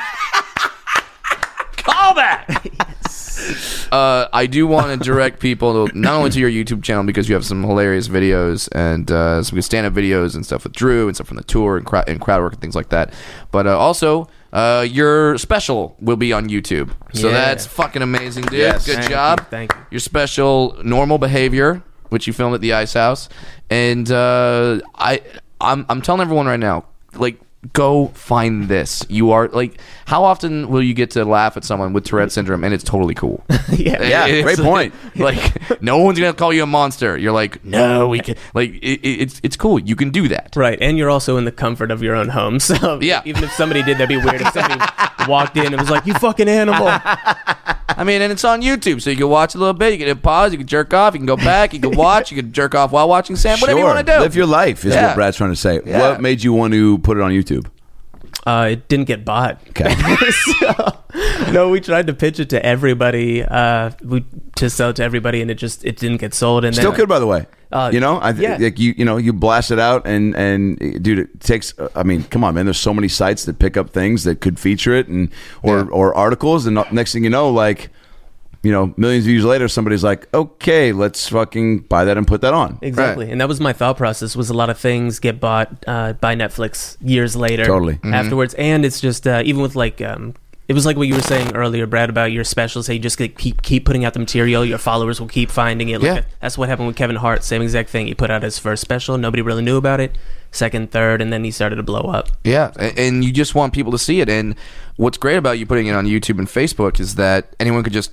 Call back. Uh, I do want to direct people to, not only to your YouTube channel because you have some hilarious videos and uh, some good stand-up videos and stuff with Drew and stuff from the tour and, crowd, and crowd work and things like that, but uh, also uh, your special will be on YouTube. So Yeah. that's fucking amazing, dude. Yes. Good Thank job. you, thank you. Your special, Normal Behavior, which you filmed at the Ice House, and uh, I, I'm, I'm telling everyone right now, like. Go find this. You are like, how often will you get to laugh at someone with Tourette syndrome and it's totally cool? yeah, Yeah, It's great point. Like, no one's gonna call you a monster. You're like, no, we can. Like, it, it, it's it's cool. You can do that. Right, and you're also in the comfort of your own home. So Yeah. even if somebody did, that'd be weird. If somebody walked in and was like, "You fucking animal," I mean, and it's on YouTube, so you can watch a little bit. You can hit pause. You can jerk off. You can go back. You can watch. You can jerk off while watching Sam. Whatever you Sure. want to do. Live your life is Yeah. what Brad's trying to say. Yeah. What made you want to put it on YouTube? uh, it didn't get bought. Okay. So, no, we tried to pitch it to everybody, uh, we, to sell it to everybody, and it just it didn't get sold. And Still then, could, by the way. Uh, you know, I th- yeah. like you, you know, you blast it out, and and dude, it takes. I mean, come on, man. There's so many sites that pick up things that could feature it, and or Yeah. or articles, and next thing you know, like, you know, millions of views later, somebody's like, okay, let's fucking buy that and put that on. Exactly, Right. and that was my thought process. Was a lot of things get bought uh, by Netflix years later, Totally. Mhm. afterwards, and it's just uh, even with like. Um, It was like what you were saying earlier, Brad, about your specials. How you just keep keep putting out the material. Your followers will keep finding it. Like Yeah. that's what happened with Kevin Hart. Same exact thing. He put out his first special. Nobody really knew about it. Second, third, and then he started to blow up. Yeah, a- and you just want people to see it. And what's great about you putting it on YouTube and Facebook is that anyone could just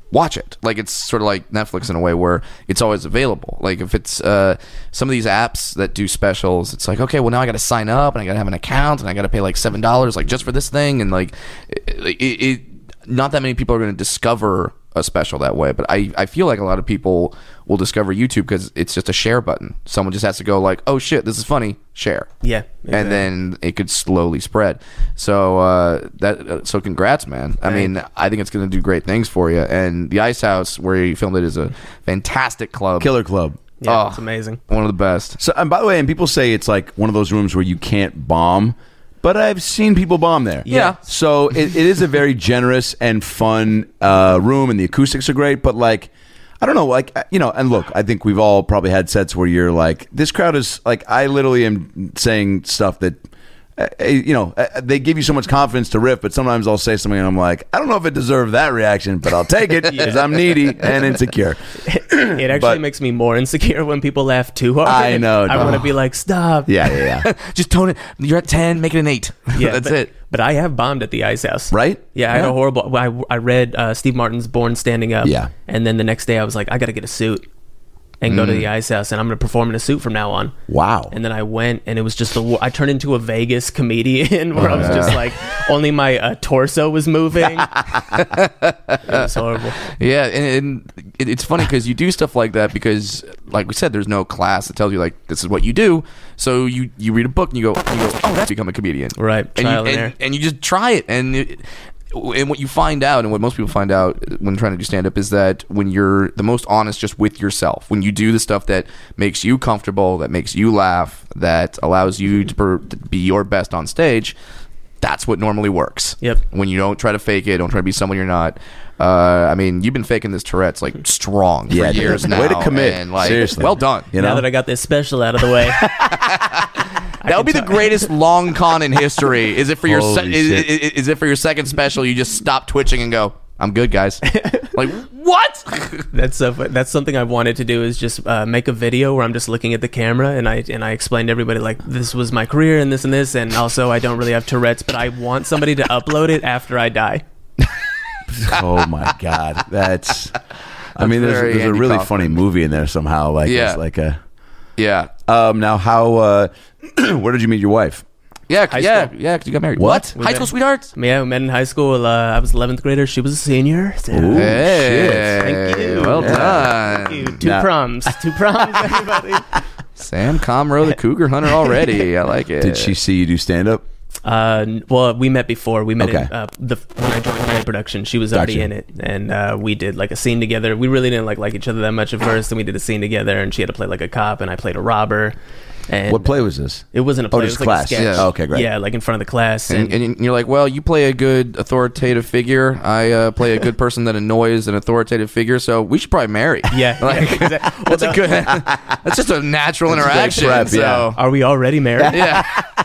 watch it. Like it's sort of like Netflix in a way where it's always available. Like if it's uh, some of these apps that do specials, it's like, okay, well now I got to sign up and I got to have an account and I got to pay like seven dollars like just for this thing, and like it, it, it not that many people are going to discover a special that way, but I, I feel like a lot of people will discover YouTube because it's just a share button. Someone just has to go like, oh shit, this is funny, share. Yeah, exactly. And then it could slowly spread. So uh, that uh, so congrats, man. I mean, I think it's going to do great things for you. And the Ice House where you filmed it is a fantastic club, Killer club. Yeah, Oh. it's amazing. one of the best. So, and by the way, and people say it's like one of those rooms where you can't bomb, but I've seen people bomb there. Yeah. So it, it is a very generous and fun uh, room, and the acoustics are great. But like, I don't know, like you know, and look, I think we've all probably had sets where you're like, this crowd is like, I literally am saying stuff that. Uh, you know, uh, they give you so much confidence to riff, but sometimes I'll say something and I'm like, I don't know if it deserved that reaction, but I'll take it because I'm needy and insecure. It actually But- makes me more insecure when people laugh too hard. I know, I want to dog. be like, stop. Yeah, yeah, yeah. Just tone it. You're at ten, make it an eight. Yeah, That's but, it. But I have bombed at the Ice House. Right? Yeah, I had Yeah. a horrible. I, I read uh, Steve Martin's Born Standing Up. Yeah. And then the next day I was like, I got to get a suit and go to the Ice House, and I'm going to perform in a suit from now on. Wow. And then I went, and it was just the. wo- I turned into a Vegas comedian where I was just like, only my uh, torso was moving. It was horrible. Yeah, and, and it, it's funny because you do stuff like that because, like we said, there's no class that tells you like this is what you do. So you you read a book and you go, you go, oh, that's become a comedian, Right, And trial you, and and, error. and you just try it, and it, and what you find out, and what most people find out when trying to do stand up is that when you're the most honest just with yourself, when you do the stuff that makes you comfortable, that makes you laugh, that allows you to, per, to be your best on stage. That's what normally works. Yep. When you don't try to fake it, don't try to be someone you're not. Uh, I mean, you've been faking this Tourette's like strong for Yeah, dude. years Way now. to commit. And, like, Seriously. well done. You know? Now that I got this special out of the way. That would be the greatest long con in history. Is it for your se- Holy is, shit. is, is it for your second special? You just stop twitching and go, "I'm good, guys." Like what? That's so fu- that's something I wanted to do is just uh, make a video where I'm just looking at the camera and I and I explain to everybody like this was my career and this and this, and also I don't really have Tourette's, but I want somebody to upload it after I die. Oh my god, that's. I mean, there's, very there's a Andy really Kaufman. funny movie in there somehow. Like, Yeah. it's like a. Yeah, Um. Now, how? Uh, where did you meet your wife? yeah, High yeah, school. yeah. 'Cause you got married. What? High school sweethearts? Yeah, we met in high school. Uh, I was eleventh grader. She was a senior. So. Ooh, Hey, shit. Thank you. Well Yeah. done, Thank you. Two Now- proms. Two proms, everybody. Sam Comroe, the Cougar Hunter already. I like it. Did she see you do stand up? Uh, n- well, we met before. We met Okay. in, uh, the when I joined Night Production. She was already Gotcha. in it, and uh, we did like a scene together. We really didn't like like each other that much at first, and we did a scene together. And she had to play like a cop, and I played a robber. And What play was this? It wasn't a Oh, play. just it was like class. a sketch. Yeah. Oh, okay, great. Yeah, like in front of the class. And, And, and you're like, well, you play a good authoritative figure. I uh, play a good person that annoys an authoritative figure. So we should probably marry. yeah, Like, yeah, exactly. that's a good. That's just a natural It's a good interaction. prep, so yeah. Are we already married? yeah.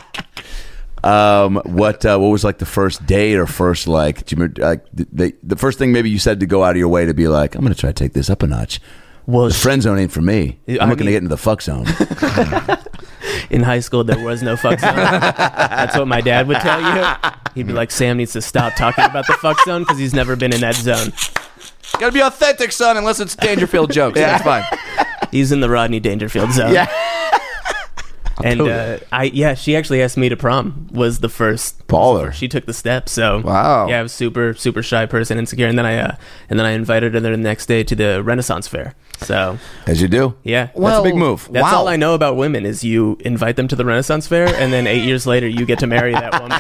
Um. What? Uh, what was like the first date or first like? Do you remember, like the, the the first thing maybe you said to go out of your way to be like, I'm going to try to take this up a notch. Well, The friend zone ain't for me. I'm I looking to mean- get into the fuck zone. in high school there was no fuck zone. That's what my dad would tell you. He'd be like, Sam needs to stop talking about the fuck zone because he's never been in that zone. Gotta be authentic, son, unless it's Dangerfield jokes. That's fine. He's in the Rodney Dangerfield zone. Yeah. And totally. uh, I yeah, she actually asked me to prom. Was the first Baller. She took the step. So Wow. yeah, I was super super shy person, insecure, and then I uh, and then I invited her the next day to the Renaissance Fair. So As you do. yeah, That's a big move. That's Wow. all I know about women is you invite them to the Renaissance Fair, and then eight years later you get to marry that woman.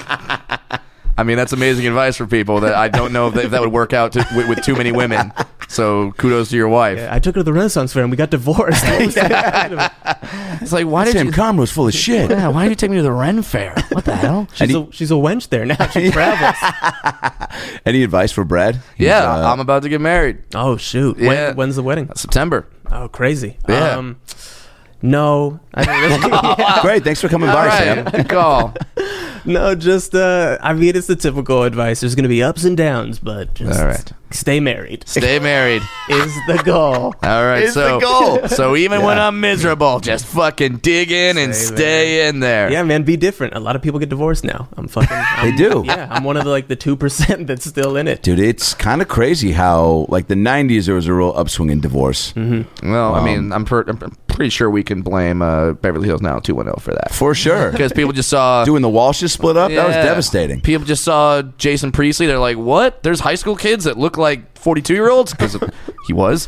I mean, that's amazing advice for people that I don't know if that, if that would work out to, with, with too many women. So kudos to your wife. I took her to the Renaissance Fair and we got divorced. What was that? It's like, why did Sam you? Comroe's full of shit. Yeah, why did you take me to the Ren Fair? What the hell? She's a, she's a wench there now. She travels. Any advice for Brad? He's, Yeah, uh, I'm about to get married. Oh shoot! Yeah. When, when's the wedding? September. Oh, crazy. Yeah. Um, No, I don't really. Great, thanks for coming All by, right, Sam. good call. No, just uh, I mean, it's the typical advice. There's going to be ups and downs, but just All right. stay married Stay married. is the goal. All right, Is so the goal. so even when Yeah. I'm miserable, just fucking dig in and Stay stay in there. Yeah, man, be different. A lot of people get divorced now. I'm fucking. I'm, They do. Yeah, I'm one of the like the two percent that's still in it. Dude, it's kind of crazy how, like, the nineties, there was a real upswing in divorce. Mm-hmm. Well, I Um, mean, I'm, per- I'm pretty sure we can blame uh, Beverly Hills Now two one oh for that. For sure. Because people just saw Doing the Walshes split up, that was Yeah. devastating. People just saw Jason Priestley. They're like, "What? There's high school kids that look like forty-two year olds?" Because he was.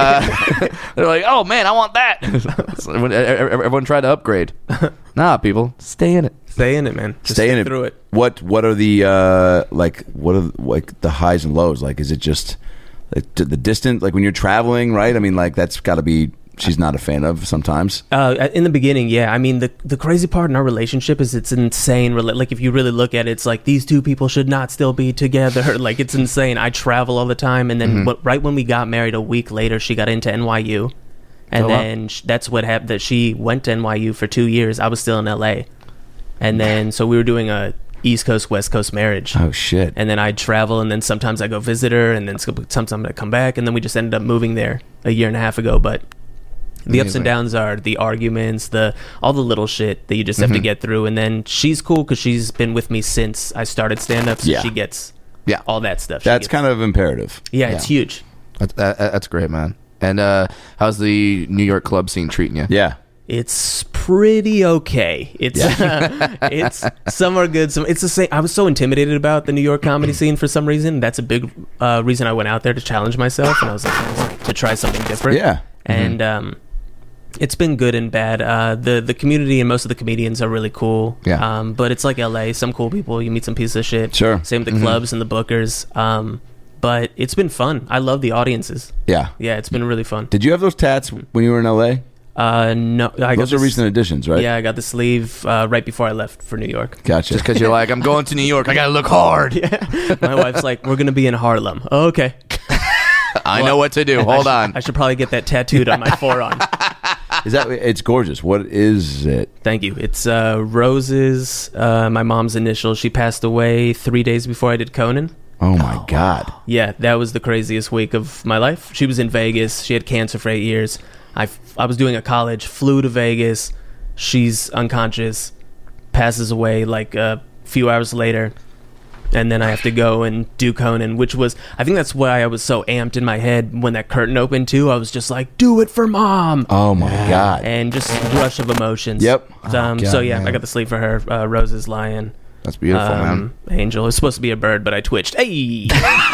Uh, they're like, "Oh man, I want that." So when- everyone tried to upgrade. Nah, people, stay in it. Stay in it, man. Just Stay in stick it. through it. What What are the uh like? What are like the highs and lows? Like, is it just like, the distance? Like when you're traveling, right? I mean, like that's got to be. She's not a fan of sometimes. Uh, in the beginning, yeah. I mean, the the crazy part in our relationship is it's insane. rela- Like, if you really look at it, it's like these two people should not still be together. Like, it's insane. I travel all the time, and then Mm-hmm. what, right when we got married, a week later, she got into N Y U, and Oh, wow. then sh- that's what happened. That she went to N Y U for two years. I was still in L A, and then so we were doing a East Coast West Coast marriage. Oh shit! And then I'd travel, and then sometimes I go visit her, and then sometimes I come back, and then we just ended up moving there a year and a half ago. But the ups Amazing. and downs are the arguments, the all the little shit that you just have Mm-hmm. to get through. And then she's cool because she's been with me since I started stand up, so Yeah. she gets Yeah. all that stuff. She That's gets- kind of imperative. yeah, it's yeah. huge. That's, that, that's great, man. And uh, how's the New York club scene treating you? Yeah. It's pretty okay. It's it's some are good. Some it's the same. I was so intimidated about the New York comedy scene for some reason. That's a big uh, reason I went out there to challenge myself, and I was like I was like, to try something different. Yeah. and um, it's been good and bad. Uh, the the community and most of the comedians are really cool. Yeah. Um, but it's like L A. Some cool people. You meet some pieces of shit. Sure. Same with the clubs and the bookers. Um, but it's been fun. I love the audiences. Yeah. Yeah, it's been really fun. Did you have those tats when you were in L A? Uh, no, I got Those are this- recent additions, right? Yeah, I got the sleeve uh, right before I left for New York. Gotcha. Just because you're like, I'm going to New York, I gotta look hard. My wife's like, "We're gonna be in Harlem." Oh, okay. I know what to do. Hold on. I should probably get that tattooed on my forearm. Is that? It's gorgeous. What is it? Thank you. It's uh, Rose's, uh, my mom's initials. She passed away three days before I did Conan. Oh my god. Yeah, that was the craziest week of my life. She was in Vegas. She had cancer for eight years. I, I was doing a college, flew to Vegas. She's unconscious, passes away like a few hours later. And then I have to go and do Conan, which was, I think that's why I was so amped in my head when that curtain opened too. I was just like, do it for mom. Oh my god. And just rush of emotions. Yep. Um, God, so yeah, man. I got the sleeve for her. Uh, Rose's lion. That's beautiful, man. Um, Angel. It was supposed to be a bird, but I twitched. Hey!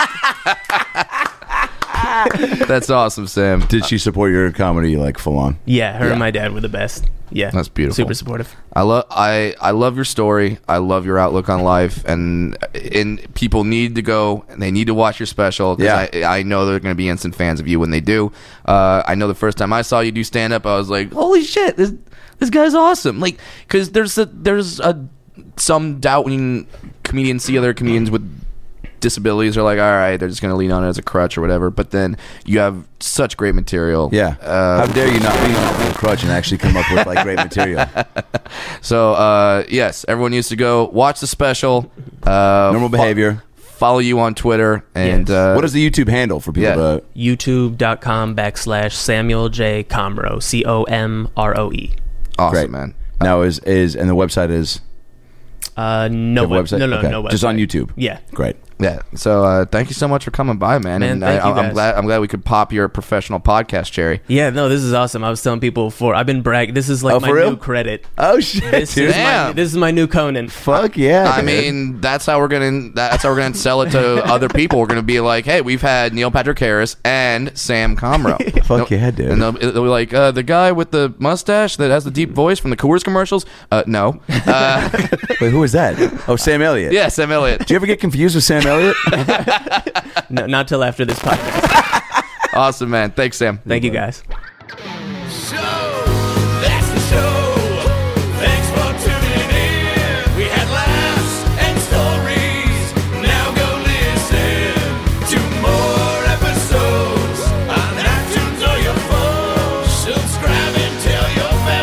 That's awesome, Sam. Did she support your comedy like full on? Yeah, her Yeah. and my dad were the best. Yeah. That's beautiful. Super supportive. I love I, I love your story. I love your outlook on life, and and people need to go and they need to watch your special. 'Cause Yeah. I, I know they're going to be instant fans of you when they do. Uh, I know the first time I saw you do stand up, I was like, holy shit, this this guy's awesome. Like, because there's a there's a some doubt when comedians see other comedians with disabilities are like, all right, they're just going to lean on it as a crutch or whatever. But then you have such great material. Yeah. Uh, How dare you not be on the crutch and actually come up with like great material? So, uh, yes, everyone needs to go watch the special. Uh, Normal fo- behavior. follow you on Twitter. And Yes. uh, What is the YouTube handle for people yeah. to? YouTube.com backslash Samuel J. Comroe. C O M R O E. awesome, Great. man. Now is is and the website is Uh, no, You have a web- website? no, no, Okay. no website. Just on YouTube. Yeah. great. Yeah. So, uh, thank you so much for coming by, man. Man, and thank I, you I'm guys. glad I'm glad we could pop your professional podcast cherry. Yeah, no, this is awesome. I was telling people before. I've been bragging. This is like Oh, my for real? new credit. Oh shit, This dude! is, my, Damn. this is my new Conan. Fuck yeah! I dude. mean, that's how we're gonna that's how we're gonna sell it to other people. We're gonna be like, hey, we've had Neil Patrick Harris and Sam Comroe. Fuck yeah, dude. And they'll, they'll be like, uh, the guy with the mustache that has the deep voice from the Coors commercials. Uh, no. Uh, Wait, who is that? Oh, Sam Elliott. yeah, Sam Elliott. Do you ever get confused with Sam Elliott? No, not till after this podcast. Awesome, man. Thanks, Sam. Thank you, guys. So, that's the show. Thanks for tuning in. We had laughs and stories. Now go listen to more episodes on iTunes or your phone. Subscribe and tell your fans.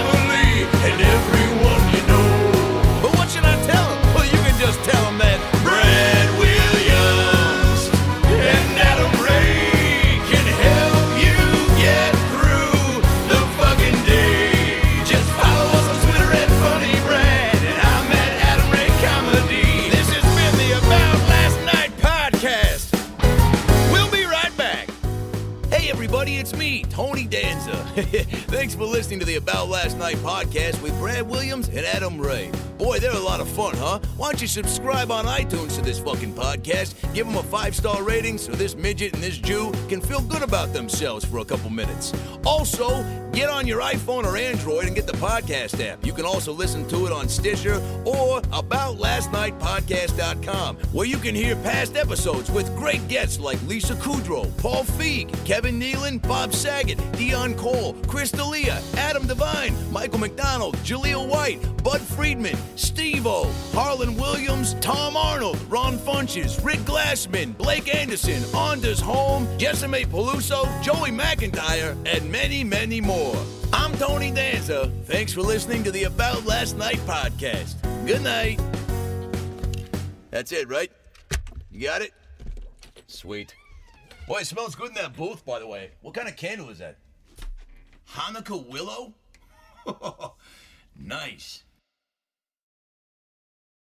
Thanks for listening to the About Last Night podcast with Brad Williams and Adam Ray. Boy, they're a lot of fun, huh? Why don't you subscribe on iTunes to this fucking podcast? Give them a five-star rating so this midget and this Jew can feel good about themselves for a couple minutes. Also, get on your iPhone or Android and get the podcast app. You can also listen to it on Stitcher or about last night podcast dot com, where you can hear past episodes with great guests like Lisa Kudrow, Paul Feig, Kevin Nealon, Bob Saget, Dion Cole, Chris D'Elia, Adam Devine, Michael McDonald, Jaleel White, Bud Friedman, Steve-O, Harlan Williams, Tom Arnold, Ron Funches, Rick Glassman, Blake Anderson, Anders Holm, Jessime Peluso, Joey McIntyre, and many, many more. I'm Tony Danza. Thanks for listening to the About Last Night podcast. Good night. That's it, right? You got it? Sweet. Boy, it smells good in that booth, by the way. What kind of candle is that? Hanukkah willow? Nice.